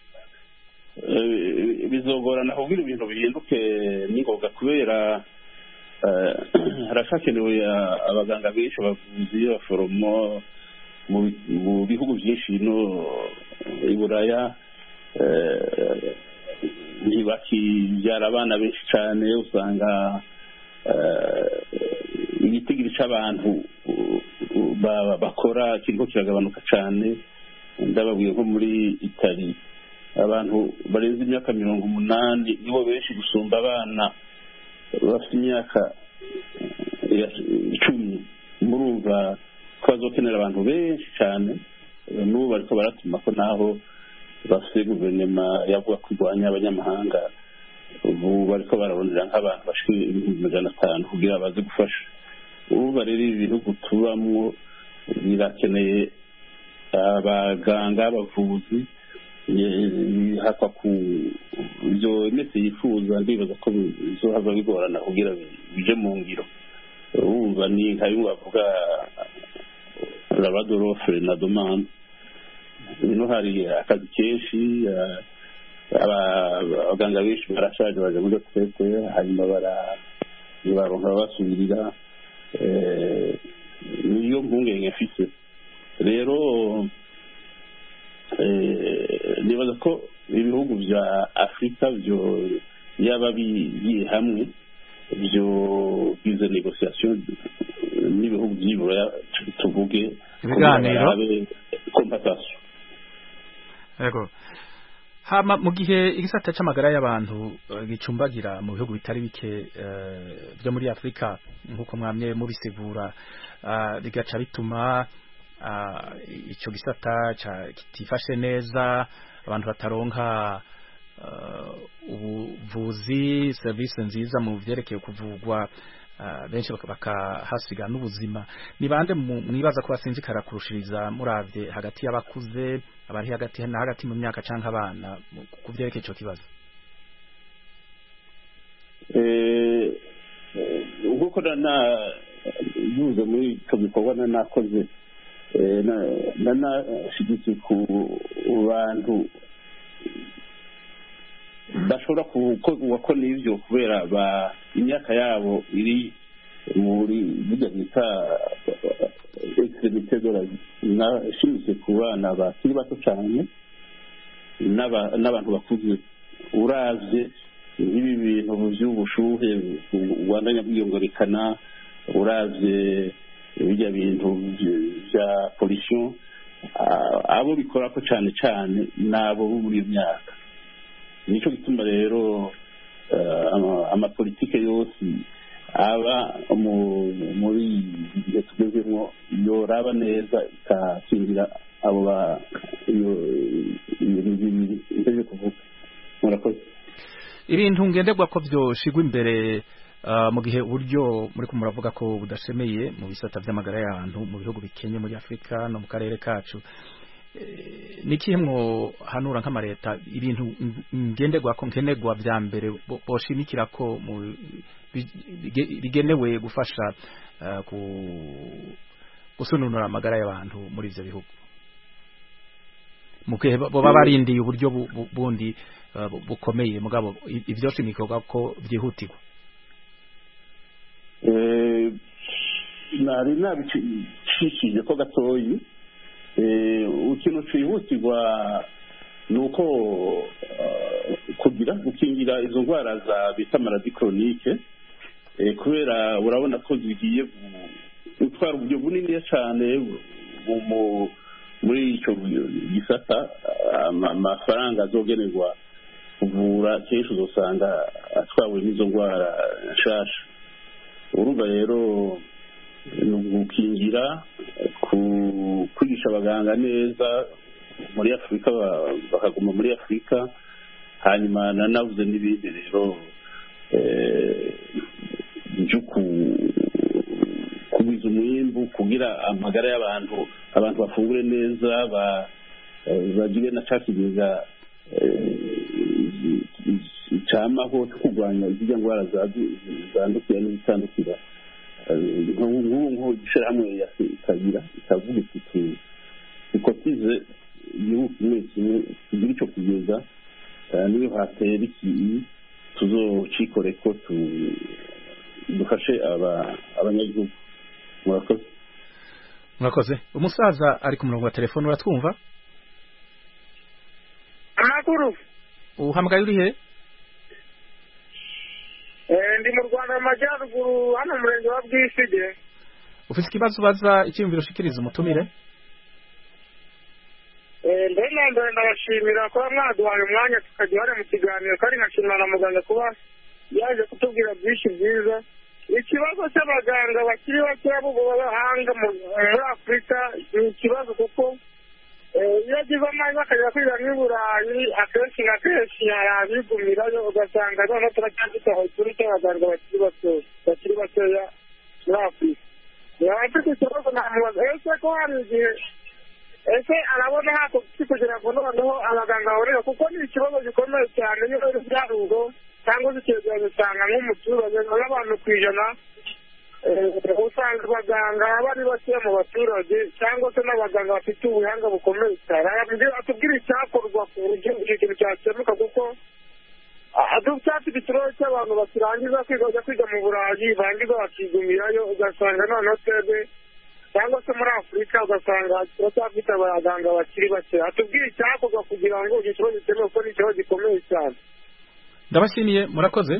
Uh, bizogorana kugira ibintu bihinduke ningoga kubera uh, harashakenewe abaganga benshi bavuzi abaforomo mu bihugu byinshi no Iburaya. Uh, ntibakibyara abana benshi cyane, usanga igitigiri cy'abantu bakora kiriko kiragabanuka cyane. Ndababwiye nko muri Itali abantu barenze imyaka mirongo umunani nibo benshi gusumba abana bafite imyaka icumi. Murumva ko bazokenera abantu benshi cyane, n'ubu bariko baratuma ko naho bafite guverinoma yavuga kurwanya abanyamahanga, ubu bariko bararondera nk'abantu bashika ibihumbi magana atanu kugira baze gufasha. Ubu rero ibi bihugu tubamwo birakeneye abaganga, abavuzi, hapfa ku ibyo imese yifuza. Ndibaza ko bizohava bigorana kugira bije mu ngiro. Urumva ni nka bimwe bavuga labadorofre na domande. Ino hari akazi kenshi, abaganga benshi barashaje baje muri retraite, hanyuma baronka basubirira. Niyo mpungenge mfise rero. Nibaza ko ibihugu bya Afurika byo yaba bigiye hamwe byo bize negociation n'ibihugu by'Iburayi, tuvuge ibiganiro compensation. Yego. Hama mu gihe igisata c'amagara y'abantu gicumbagira mu bihugu bitari bike byo muri Afurika nkuko mwamye mubisigura, bigaca bituma icyo gisata kitifashe neza, abantu bataronka ubuvuzi, serivisi nziza mu vyerekeye kuvugwa, benshi bakahasiga n'ubuzima. Ni bande mwibaza ko basinzikara kurushiriza muravye hagati y'abakuze, abari hagati na hagati mu myaka canke abana ku vyerekeye ico kibazo? Eh uko na yuze muri icyo gikorwa nakoze, na nashyigikiye ku bantu bashobora gukora n'ibyo kubera imyaka yabo iri muri bijya bita extremité de la vie. Nashyigikiye ku bana bakiri bato cyane n'abantu bakuze. Uravye ibi bintu by'ubushuhe ubandanya bwiyongerekana, uravye bijya bintu bya pollution, abo bikora ko cyane cyane nabo muri myaka. Nico gituma rero amapolitike yose aba muri igihe tugezemo yoraba neza ikakingira abo ba iyo kuvuga. Murakoze. Ibintu ngenderwa ko byoshigwa imbere mu gihe uburyo muri kumuravuga ko budashemeye mu bisata by'amagara y'abantu mu bihugu bikenye muri Afrika no mu karere kacu, nikimwo hanura nk'amareta ibintu ngenderwa ko nkenerwa bya mbere boshimikira ko bigenewe gufasha ku gusununura amagara y'abantu muri ivyo bihugu, mugihe boba barindiye uburyo bundi bukomeye mugabo ivyo shimikirwa ko byihutirwa. Eh nari nabicishije ko gatoyi. Ikintu cyihutirwa nuko kugira gukingira izo ndwara za bita maladie chronique, kubera urabona ko zigiye gutwara uburyo bunini cyane muri icyo gisata. Amafaranga azogenerwa kuvura kenshi uzosanga atwawe n'izo ndwara nshasha. Urumva rero gukingira, kwigisha abaganga neza muri Afurika bakaguma muri Afurika, hanyuma nanavuze n'ibindi rero byo kubiza umwimbu kugira amagara y'abantu, abantu bafungure neza, bagire na cyakigiza cyamaho cyo kurwanya izijya ndwara zandukira n'izitandukira. Nk'ubu ishyirahamwe ikagira ikavuga iti ikotize igihugu kimwe kimwe kugira icyo kugeza niyo hatera iki tuzocikore ko dufashe abanyagihugu. Murakoze. Murakoze. Umusaza ari ku murongo wa telefone, uratwumva? Amakuru. Uhamagaye uri he? Eh ndi mu Rwanda rwanda amajyaruguru hano mu murenge wa bwisige. ufite ikibazo ubaza icyiyumviro ushikiriza umutumire? mbere na mbere ndabashimira kuba mwaduhaye umwanya tukajya hari mu kiganiro kandi nkashimira na muganga kuba yaje kutubwira byinshi byiza. Ikibazo cy'abaganga bakiri bakeya b'abahanga muri Afurika ni ikibazo kuko iyo agize amahirwe akajya kwiga nk'i Burayi akenshi na kenshi yabigumirayo ugasanga noneho turacyafite aho turi cy'abaganga bakiri bakeya bakiri bakeya muri Afurika. yaba afite ikibazo namubaza ese ko hari igihe ese arabona hako kugira ngo noneho abaganga bahorera kuko ni ikibazo gikomeye cyane niba ari ibyarugo cyangwa se icyegeranyo usanga nk'umuturage n'abantu ku ijana usanga abaganga bari bakeya mu baturage cyangwa se n'abaganga bafite ubuhanga bukomeye cyane. atubwira icyakorwa ku buryo icyo kintu cyakemuka kuko cyafite ikibazo cy'abantu bakirangiza kwiga bajya kwiga mu Burayi bangiza bakigumirayo ugasanga noneho twebwe cyangwa se muri Afurika ugasanga turacyafite abaganga bakiri bakeya. atubwira icyakorwa kugira ngo icyo kibazo gikemuke kuko ni ikibazo gikomeye cyane. ndabashimiye murakoze.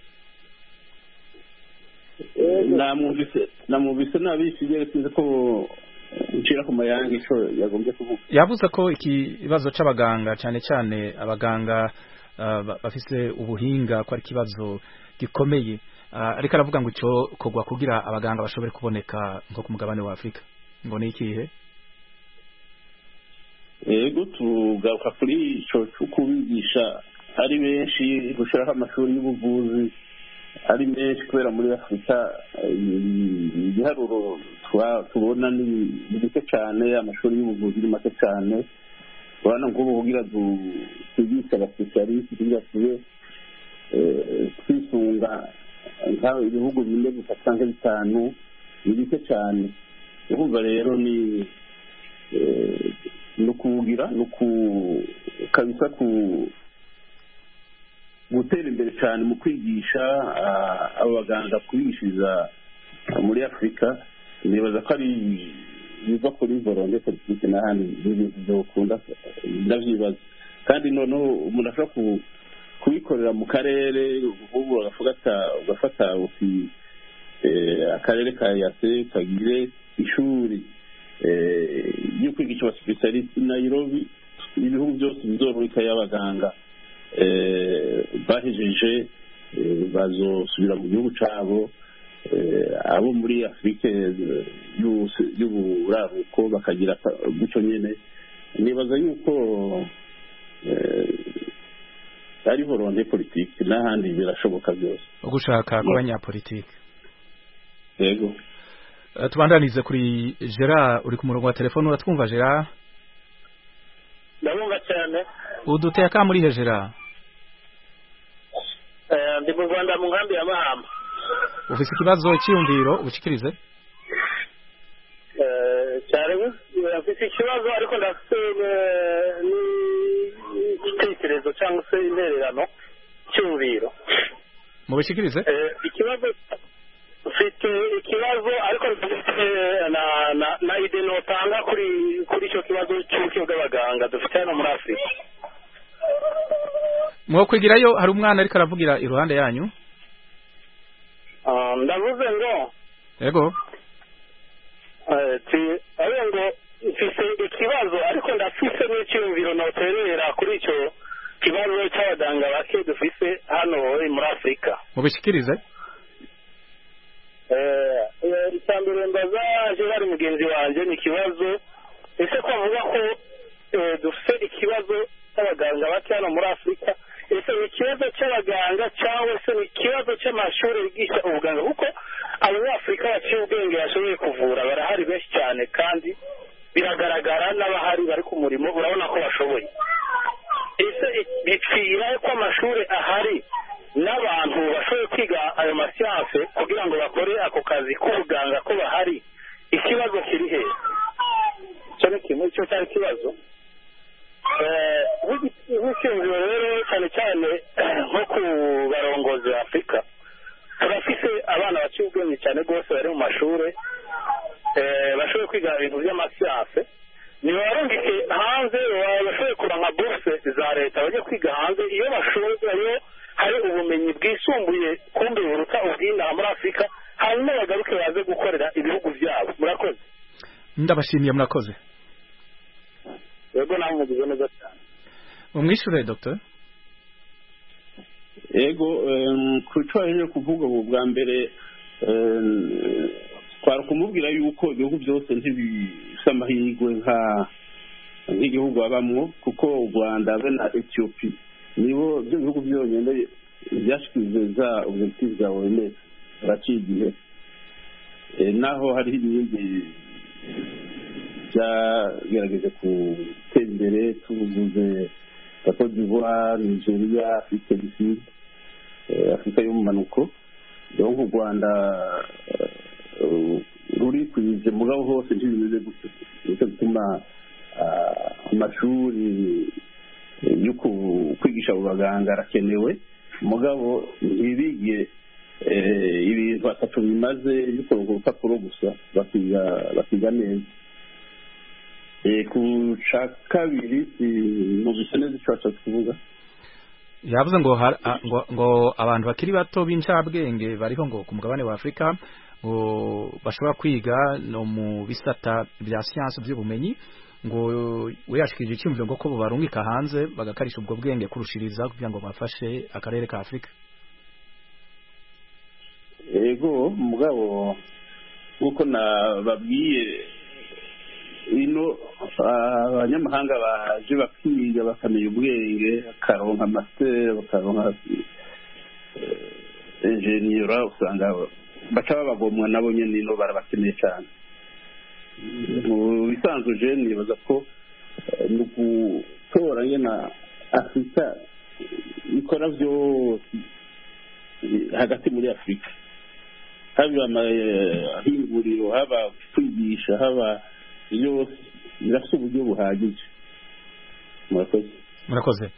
namwumvise namwumvise nabishije sinzi ko ncira ku mayanga icyo yagombye kuvuga. yavuze ko ikibazo c'abaganga cyane cyane abaganga bafise ubuhinga ko ari ikibazo gikomeye ariko aravuga ngo icyo kogwa kugira abaganga bashobore kuboneka nko ku mugabane wa Afurika ngo ni ikihe? yego tugaruka kuri icyo cyo kubigisha ari benshi gushiraho amashuri y'ubuvuzi ari menshi kubera muri Afurika ibiharuro tubona ni bike cyane amashuri y'ubuvuzi ni make cyane urabona ngo ubu kugira tubigisha abasipesialiste kugira tube twisunga nk'aho ibihugu bine gusa cyangwa bitanu ni bike cyane. urumva rero ni ni ukugira ni ukabisa ku gutera imbere cyane mu kwigisha abo baganga kubigishiriza muri Afurika. nibaza ko ari biva kuri volonté politique n'ahandi ibintu byokunda ndavyibaza kandi noneho umuntu ashobora kubikorera mu karere ubu agafata ugafata uti akarere ka yase kagire ishuri yo kwigisha abasipesialiste Nairobi ibihugu byose bizorurika y'abaganga bahejeje bazosubira mu gihugu cyabo abo muri Afurika y'uburaruko bakagira gutyo nyine. nibaza yuko ari volonté politique n'ahandi birashoboka byose ugushaka kw'abanyapolitike. yego tubandanize kuri Gerard uri ku murongo wa telefone uratwumva Gerard? ndabumva cyane. uduteye aka muri he Gerard? ndi mu Rwanda mu nkambi ya Mahama. ufite ikibazo cyiyumviro ubukikirize? cyane mfite ikibazo ariko ndafite n'igitekerezo cyangwa se intererano cyumviro. mu bishikirize? ikibazo mfite ikibazo ariko na na na ide notanga kuri kuri icyo kibazo cy'ubuke bw'abaganga dufite hano muri Afurika. mwo kwigirayo hari umwana ariko aravugira iruhande yanyu? ndavuze ngo yego ati ari ngo mfise ikibazo ariko ndafise n'icyumviro noterera kuri icyo kibazo cy'abaganga bake dufise hano muri Afurika. mu bishikirize? eh icyambere mbaza Gerard mugenzi wanjye ni ikibazo ese ko avuga ko dufise ikibazo cy'abaganga bake hano muri Afurika ese ni ikibazo cy'abaganga cyangwa se ni ikibazo cy'amashuri yigisha ubuganga kuko abanyafurika baciye ubwenge bashoboye kuvura barahari benshi cyane kandi biragaragara n'abahari bari ku murimo urabona ko bashoboye. ese bipfira ko amashuri ahari n'abantu bashoboye kwiga ayo masiyanse kugira ngo bakore ako kazi k'ubuganga ko bahari ikibazo kiri he? cyo ni kimwe cyo cyari ikibazo. nk'icyumviro rero cyane cyane nko ku barongozi ba Afurika turafise abana baciye ubwenge cyane rwose bari mu mashuri bashoboye kwiga ibintu by'amasiyanse nibarungike hanze bashoboye kuronka bourse za leta bajya kwiga hanze iyo bashoboye hari ubumenyi bwisumbuye kumbe buruta hino aha muri afurika hanyuma bagaruke baze gukorera ibihugu byabo murakoze ndabashimiye murakoze yego namwe mugize neza cyane umwishure doctor yego ku cyo aje kuvuga ubu bwa mbere twari kumubwira yuko ibihugu byose ntibisa amahirwe nka nk'igihugu babamwo kuko u Rwanda be na Ethiopia nibo byo bihugu byonyine byashyize za objective za O M S baraciye igihe naho hari ibindi byagerageje gutera imbere tuvuze Cote d'Ivoire, Nigeria, Afrique du Sud, Afrika y'umumanuko donc u Rwanda ruri kwize mugabo hose ntibimeze gutyo nicyo gituma amashuri yo kwigisha abo baganga arakenewe mugabo ntibige ibintu batatu bimaze bikora urupapuro gusa bakiga bakiga neza ku ca kabiri mu bisaneze icyo kuvuga yavuze ngo ngo ngo abantu bakiri bato b'incabwenge bariho ngo ku mugabane wa Afrika ngo bashobora kwiga no mu bisata bya siyansi by'ubumenyi ngo we yashikije icyumviro ngo ko barungika hanze bagakarisha ubwo bwenge kurushiriza kugira ngo bafashe akarere ka Afrika yego mugabo nkuko nababwiye ino abanyamahanga baje bakiga bakamenya ubwenge bakaronka master bakaronka engineer usanga baca babagomwa nabo nyene ino barabakeneye cyane mu bisanzwe je nibaza ko ni gutora nyena Afrika ikora byose hagati muri Afrika haba amahinguriro haba kwigisha haba iyo birafite uburyo buhagije murakoze murakoze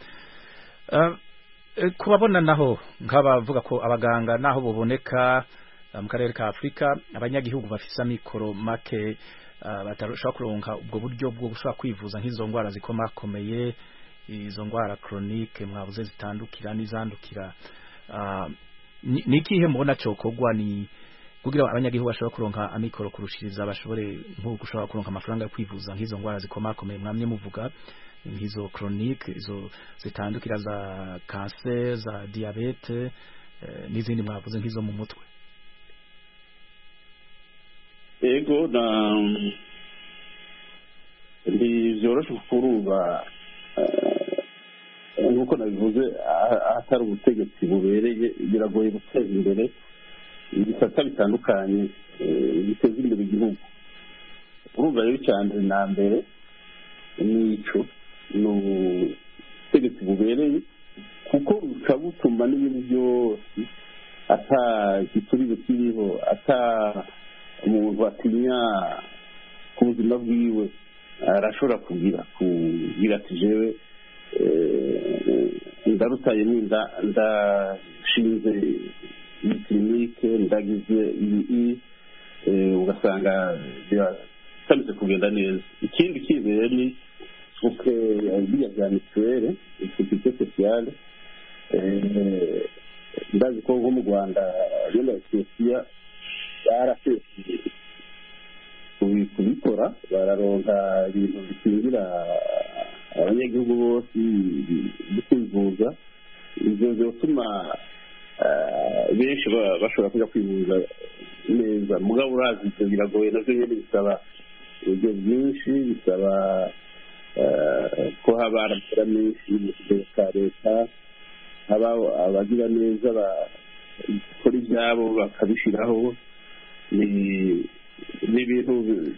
kubabona naho nk'abavuga ko abaganga naho buboneka mu karere ka Afrika abanyagihugu bafise amikoro make batarashobora kuronka ubwo buryo bwo gushobora kwivuza nk'izo ndwara zikomakomeye izo ndwara chronique mwabuze zitandukira n'izandukira ni ikihe mubona cyokorwa ni kugira abanyagihugu bashobora kuronka amikoro kurushiriza bashobore nko gushobora kuronka amafaranga yo kwivuza nk'izo ndwara zikomakomeye mwamye muvuga nk'izo chronique izo zitandukira za cancer za diabete n'izindi mwavuze nk'izo mu mutwe ego na ndi byoroshe kuruba nkuko nabivuze ahatari ubutegetsi bubereye biragoye guteza imbere ibisata bitandukanye biteza imbere igihugu urumva rero cyane na mbere nico ni ubutegetsi bubereye kuko buca butuma n'ibintu byose ata giturire kiriho ata umuntu atinya ku buzima bwiwe arashobora kugira kugira ati jewe ndarutaye n'inda ndashinze iyi kirinike ndagize iyi ugasanga biratameze kugenda neza ikindi kizere ni uko biya bya mituwere sekirite sosiyale ndazi ko nko mu Rwanda yo na Ethiopia barafite kubikora bararonka ibintu bikingira abanyagihugu bose kwivuza ibyo byotuma benshi bashobora kujya kwivuza neza mugabo urazi ibyo biragoye nabyo nyine bisaba uburyo bwinshi bisaba ko haba aramutera menshi mu kigero cya leta haba abagira neza bakora ibyabo bakabishyiraho ni ibintu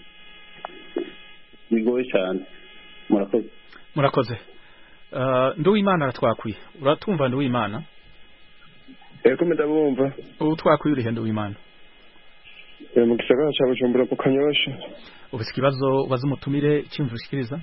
bigoye cyane murakoze murakoze Nduwimana aratwakwiye uratumva Nduwimana eko ndabumva ubu twakwiye uri Nduwimana mu gisagara cya Bujumbura ku Kanyosha ufite ikibazo ubaza umutumire cyumva ushikiriza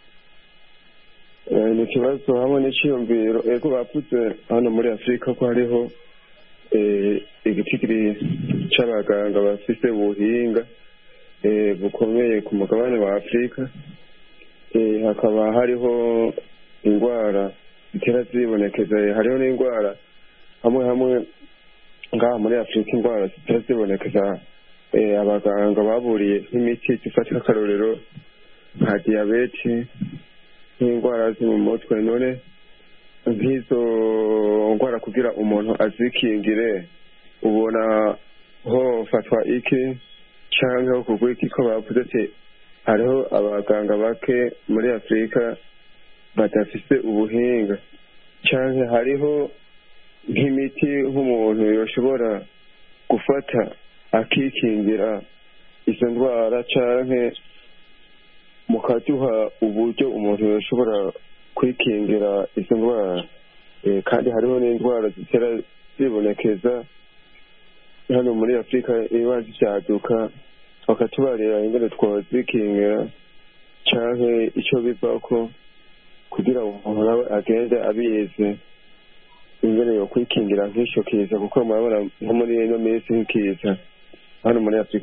ni ikibazo hamwe n'iciyumviro eko bapfutse hano muri Afurika ko hariho igitigiri cy'abaganga bafite ubuhinga bukomeye ku mugabane wa Afurika hakaba hariho indwara zitera zibonekeza hariho n'indwara hamwe hamwe ngaha muri afurika indwara zitara zibonekeza abaganga baburiye nk'imiti dufata akarorero nka diyabete nk'indwara zo mu mutwe. none nk'izo ndwara kugira umuntu azikingire ubona hofatwa iki cyangwa ho kugwa iki? ko bavuze ati hariho abaganga bake muri afurika badafite ubuhinga, cyangwa hariho nk'imiti nk'umuntu yoshobora gufata akikingira izo ndwara, cyangwa mukaduha uburyo umuntu yoshobora kwikingira izo ndwara. kandi hariho n'indwara zitera zibonekeza hano muri afurika iyo zicyaduka bakatubarira ingene twazikingira cyangwa icyo bivako kugira ngo umuntu nawe agende abizi ingene yo kwikingira nk'icyo kiza, kuko murabona nko muri ino minsi nk'ikiza hano muri afurika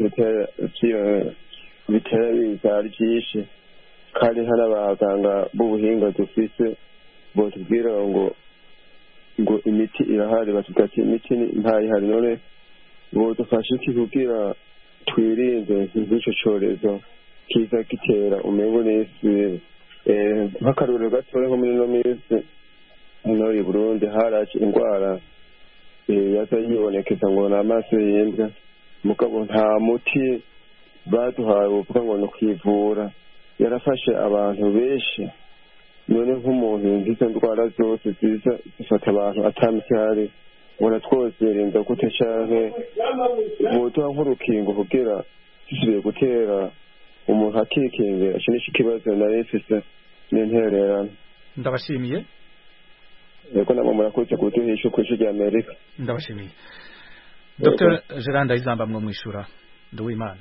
bitera biza ari byinshi, kandi hari abaganga b'ubuhinga dufise botubwira ngo ngo imiti irahari, batubwira ati imiti ntayihari. none bodufashe iki kugira twirinde nk'icyo cyorezo kiza gitera umengo n'isi? nk'akaruriro gatoya nko muri ino minsi hano i Burundi haraje indwara yaza yibonekeza ngo ni amaso y'imbwa, mugabo nta muti baduhaye uvuga ngo ni ukwivura, yarafashe abantu benshi. none nk'umuntu nk'izo ndwara zose ziza zifata abantu atamiti ihari, ubona twozirinda gute? canke boduha nk'urukingo kugira zisubiye gutera umuntu akikingira? ico nico kibazo nari mfise n'intererano. ndabashimiye. yego namwe murakoze kuduhisha kw'ijwi rya Amerika. ndabashimiye. Dr Gerard Ndayizamba mwo mwishura Nduwimana.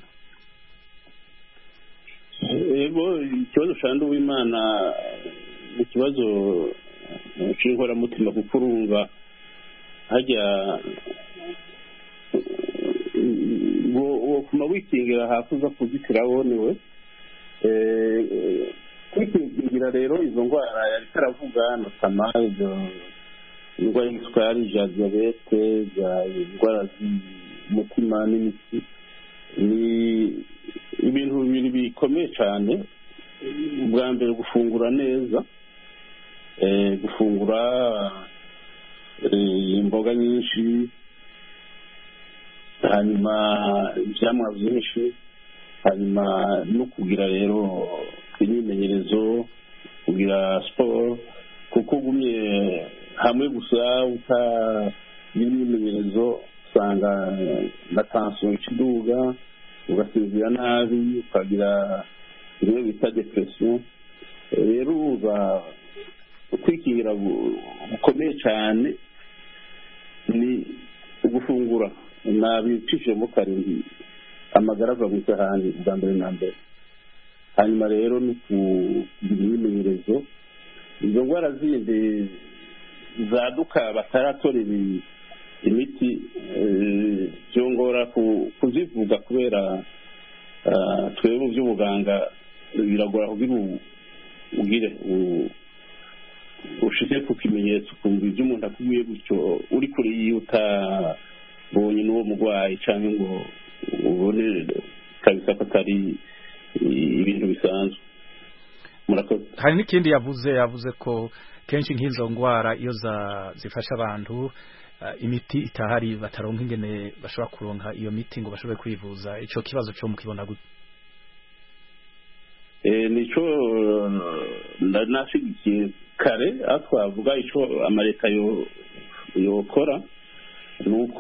yego ikibazo cya Nduwimana ni ikibazo cy'inkoramutima, kuko urumva hajya wokuma wikingira hafi uza kuzitira wonewe. kwikingira rero izo ndwara yari karavuga notama izo indwara y'isukari, za diyabete, za indwara z'umutima n'imitsi, ni ibintu bibiri bikomeye cyane. ubwa mbere gufungura neza, gufungura imboga nyinshi, hanyuma ibyamwa byinshi, hanyuma no kugira rero imyimenyerezo, kugira siporo, kuko ugumye hamwe gusa utagira imyimenyerezo usanga na tansiyo ikiduga, ugasinzira nabi, ukagira ibyo bita depresiyo. rero uba kwikingira bukomeye cyane ni ugufungura nabicishijemo karindwi amagara ava mu isahani bwa mbere na mbere, hanyuma rero no kugira imyimenyerezo. izo ndwara zindi zaduka bataratora imiti byongora kuzivuga, kubera twebwe mu by'ubuganga biragora kugira ugire ushike ku kimenyetso kumva ibyo umuntu akubwiye gutyo uri kure yiwe utabonye n'uwo murwayi, cyangwa ngo ubone kabisa ko atari ibintu bisanzwe. murakoze. hari n'ikindi yavuze yavuze ko kenshi nk'izo ndwara iyo zifasha abantu imiti itahari bataronka ingene bashobora kuronka iyo miti ngo bashobore kwivuza. icyo kibazo cyo mukibona gute? nico nasigikiye kare aho twavuga icyo amaleta yokora, ni uko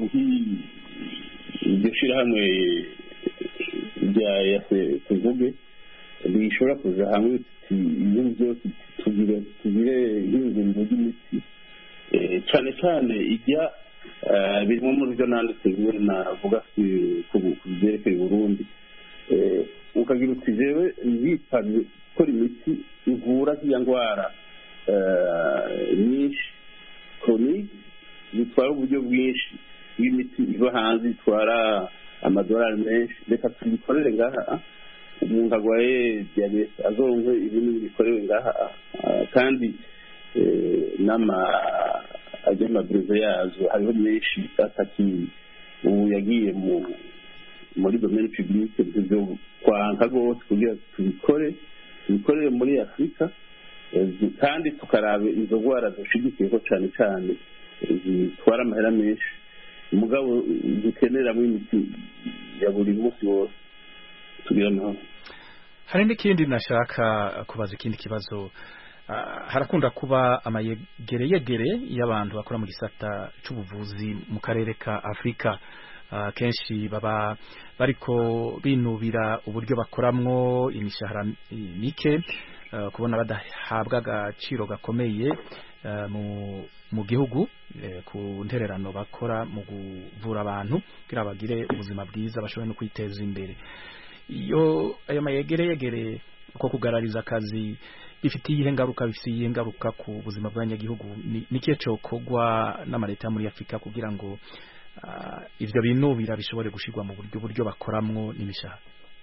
iryo shyirahamwe rya yase tuvuge bishobora kuza hamwe ibintu byose tugire tugire ingendo y'imiti, cyane cyane ijya birimo muri byo nanditse bimwe navuga ku byerekeye Burundi, ukagira uti jewe nzipamye gukora imiti ivura z'iya ndwara nyinshi chronique bitwara uburyo bwinshi bw'imiti iva hanze itwara amadolari menshi, reka tubikorere ngaha umuntu arwaye diyabete azonge ibintu bikorewe ngaha, kandi n'ama ajya amabwiriza yazo hariho menshi ataki ubu yagiye mu muri domaine publique byo kwanka rwose kugira tubikore tubikorere muri afurika kandi tukarabe izo ndwara dushigikiyeho cyane cyane zitwara amahera menshi umugabo dukeneramo imiti ya buri munsi wose tugira amahoro. Hari n'ikindi nashaka kubaza ikindi kibazo. Uh, harakunda kuba amayegereyegere y'abantu bakora mu gisata c'ubuvuzi mu karere ka Afrika. Uh, kenshi baba bariko binubira uburyo bakoramwo imishahara mike, uh, kubona badahabwa agaciro gakomeye uh, mu mu gihugu uh, ku ntererano bakora mu kuvura abantu kugira bagire ubuzima bwiza bashobore no kwiteza imbere. Iyo ayo mayegereyegere uko kugarariza akazi bifitiye ingaruka bifitiye ingaruka ku buzima bw'abanyagihugu, ni kiye cokogwa n'amareta muri Afrika kugira ngo uh, ivyo binubira bishobore gushirwa mu buryo buryo bakoramwo n'imishahara.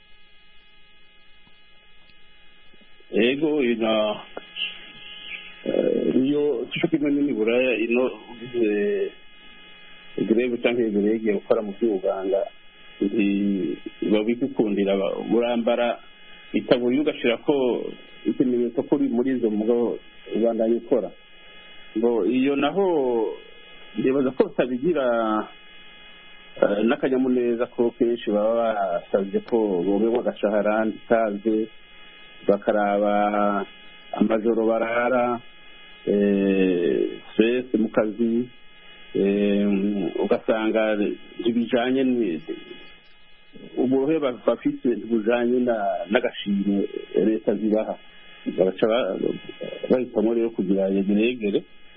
Ego ina iyo tushaka imwe buraya ino bize greve cyangwa greve gukora mu by'ubuganga babikukundira burambara itaburi ugashira ko ikimenyetso kuri muri izo mugabo ubandanye ukora ngo iyo naho ndibaza ko tabigira n'akanyamuneza ko kenshi baba basabye ko bobeho agashahara nditaze bakaraba amajoro barara stress mu kazi ugasanga ibijanye ubuhe bafite bujanye n'agashimwe leta zibaha bagaca bahitamo rero kugira yegeregere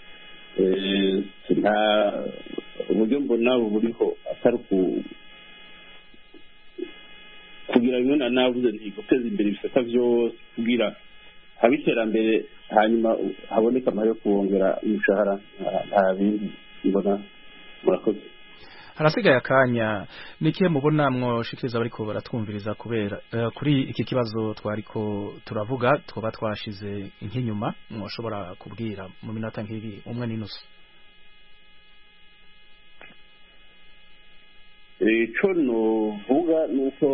nta uburyo mbona buriho atari kugira bimwe na navuze nti guteza imbere ibisata byose kugira haba iterambere hanyuma haboneka amahera yo kubongera umushahara nta bindi mbona. Murakoze. Harasigaye akanya nikiye mubona mwoshikiriza bariko baratwumviriza kubera uh, kuri iki kibazo twariko turavuga twoba twashize inkinyuma mwoshobora kubwira mu minota nk'iri umwe n'inusu. Ico no vuga nuko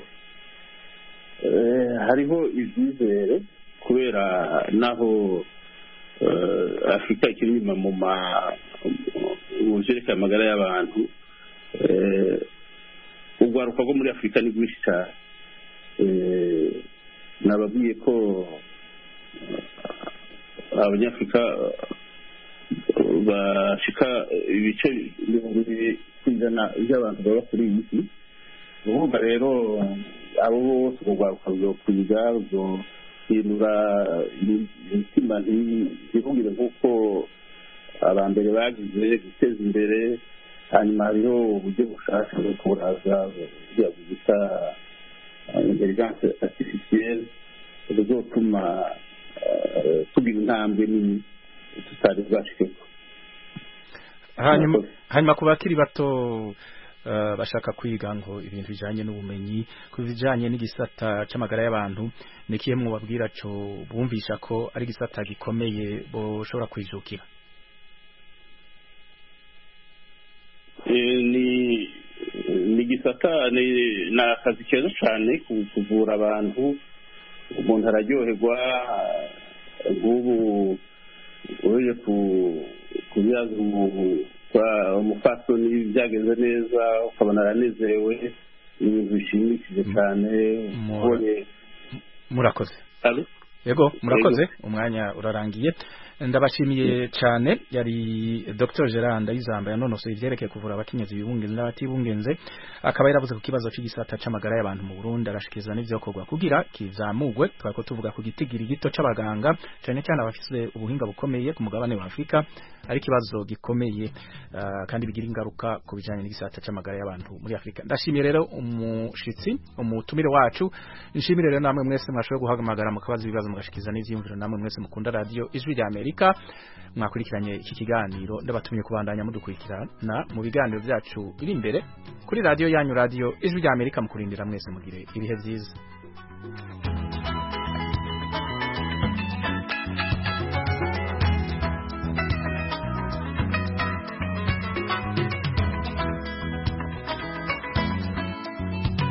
eh, hariho ivyizere kubera naho uh, Afrika ikiri nyuma mu ma mu jereka amagara y'abantu urwaruka rwo muri Afurika ni rwinshi cyane. Nababwiye ko abanyafurika bashika ibice mirongo ibiri ku ijana by'abantu baba kuri iyi si. Uvuga rero abo bose urwaruka ruzokwiga ruzohindura imitima ntibugire nk'uko abambere bagize guteza imbere. Hanyuma hariho uburyo bushasha bwo kuburaza bya bita intelligence artificielle buzotuma tugira intambwe nini tutari bwashikeko. Hanyuma hanyuma ku bakiri bato uh, bashaka kwiga ngo ibintu bijanye n'ubumenyi ku bijanye n'igisata c'amagara y'abantu nikiye mu babwira cyo bumvisha ko ari gisata gikomeye boshobora kwijukira. ni ni gisata ni nakazi keza cyane kuvura abantu umuntu araryoherwa nk'ubu uje kubiyaza umufasoni byagenze neza ukabona aranezerewe ni ibintu bishimishije cyane. Murakoze. Yego murakoze umwanya urarangiye. Ndabashimiye cyane. Yari Doctor Gerard Ndayizamba yanonosoye ivyerekeye kuvura abakenyezi bibungenze n'abatibungenze akaba yaravuze ku kibazo cy'igisata c'amagara y'abantu mu Burundi arashikiriza n'ivyokorwa kugira kizamugwe. Twako tuvuga ku gitigiri gito c'abaganga cyane cyane abafise ubuhinga bukomeye ku mugabane wa Afrika ari kibazo gikomeye uh, kandi bigira ingaruka ku bijanye n'igisata c'amagara y'abantu muri Afrika. Ndashimiye rero umushitsi umutumire wacu. Nshimire rero namwe mwese mwashoboye guhagamagara mukabaza ibibazo mugashikiriza n'ivyiyumviro namwe mwese mukunda radio Ijwi rya Amerika mwakurikiranye iki kiganiro ndabatumye kubandanya mudukurikirana mu biganiro byacu biri imbere kuri radio yanyu radio Ijwi rya Amerika mukurindira mwese mugire ibihe byiza.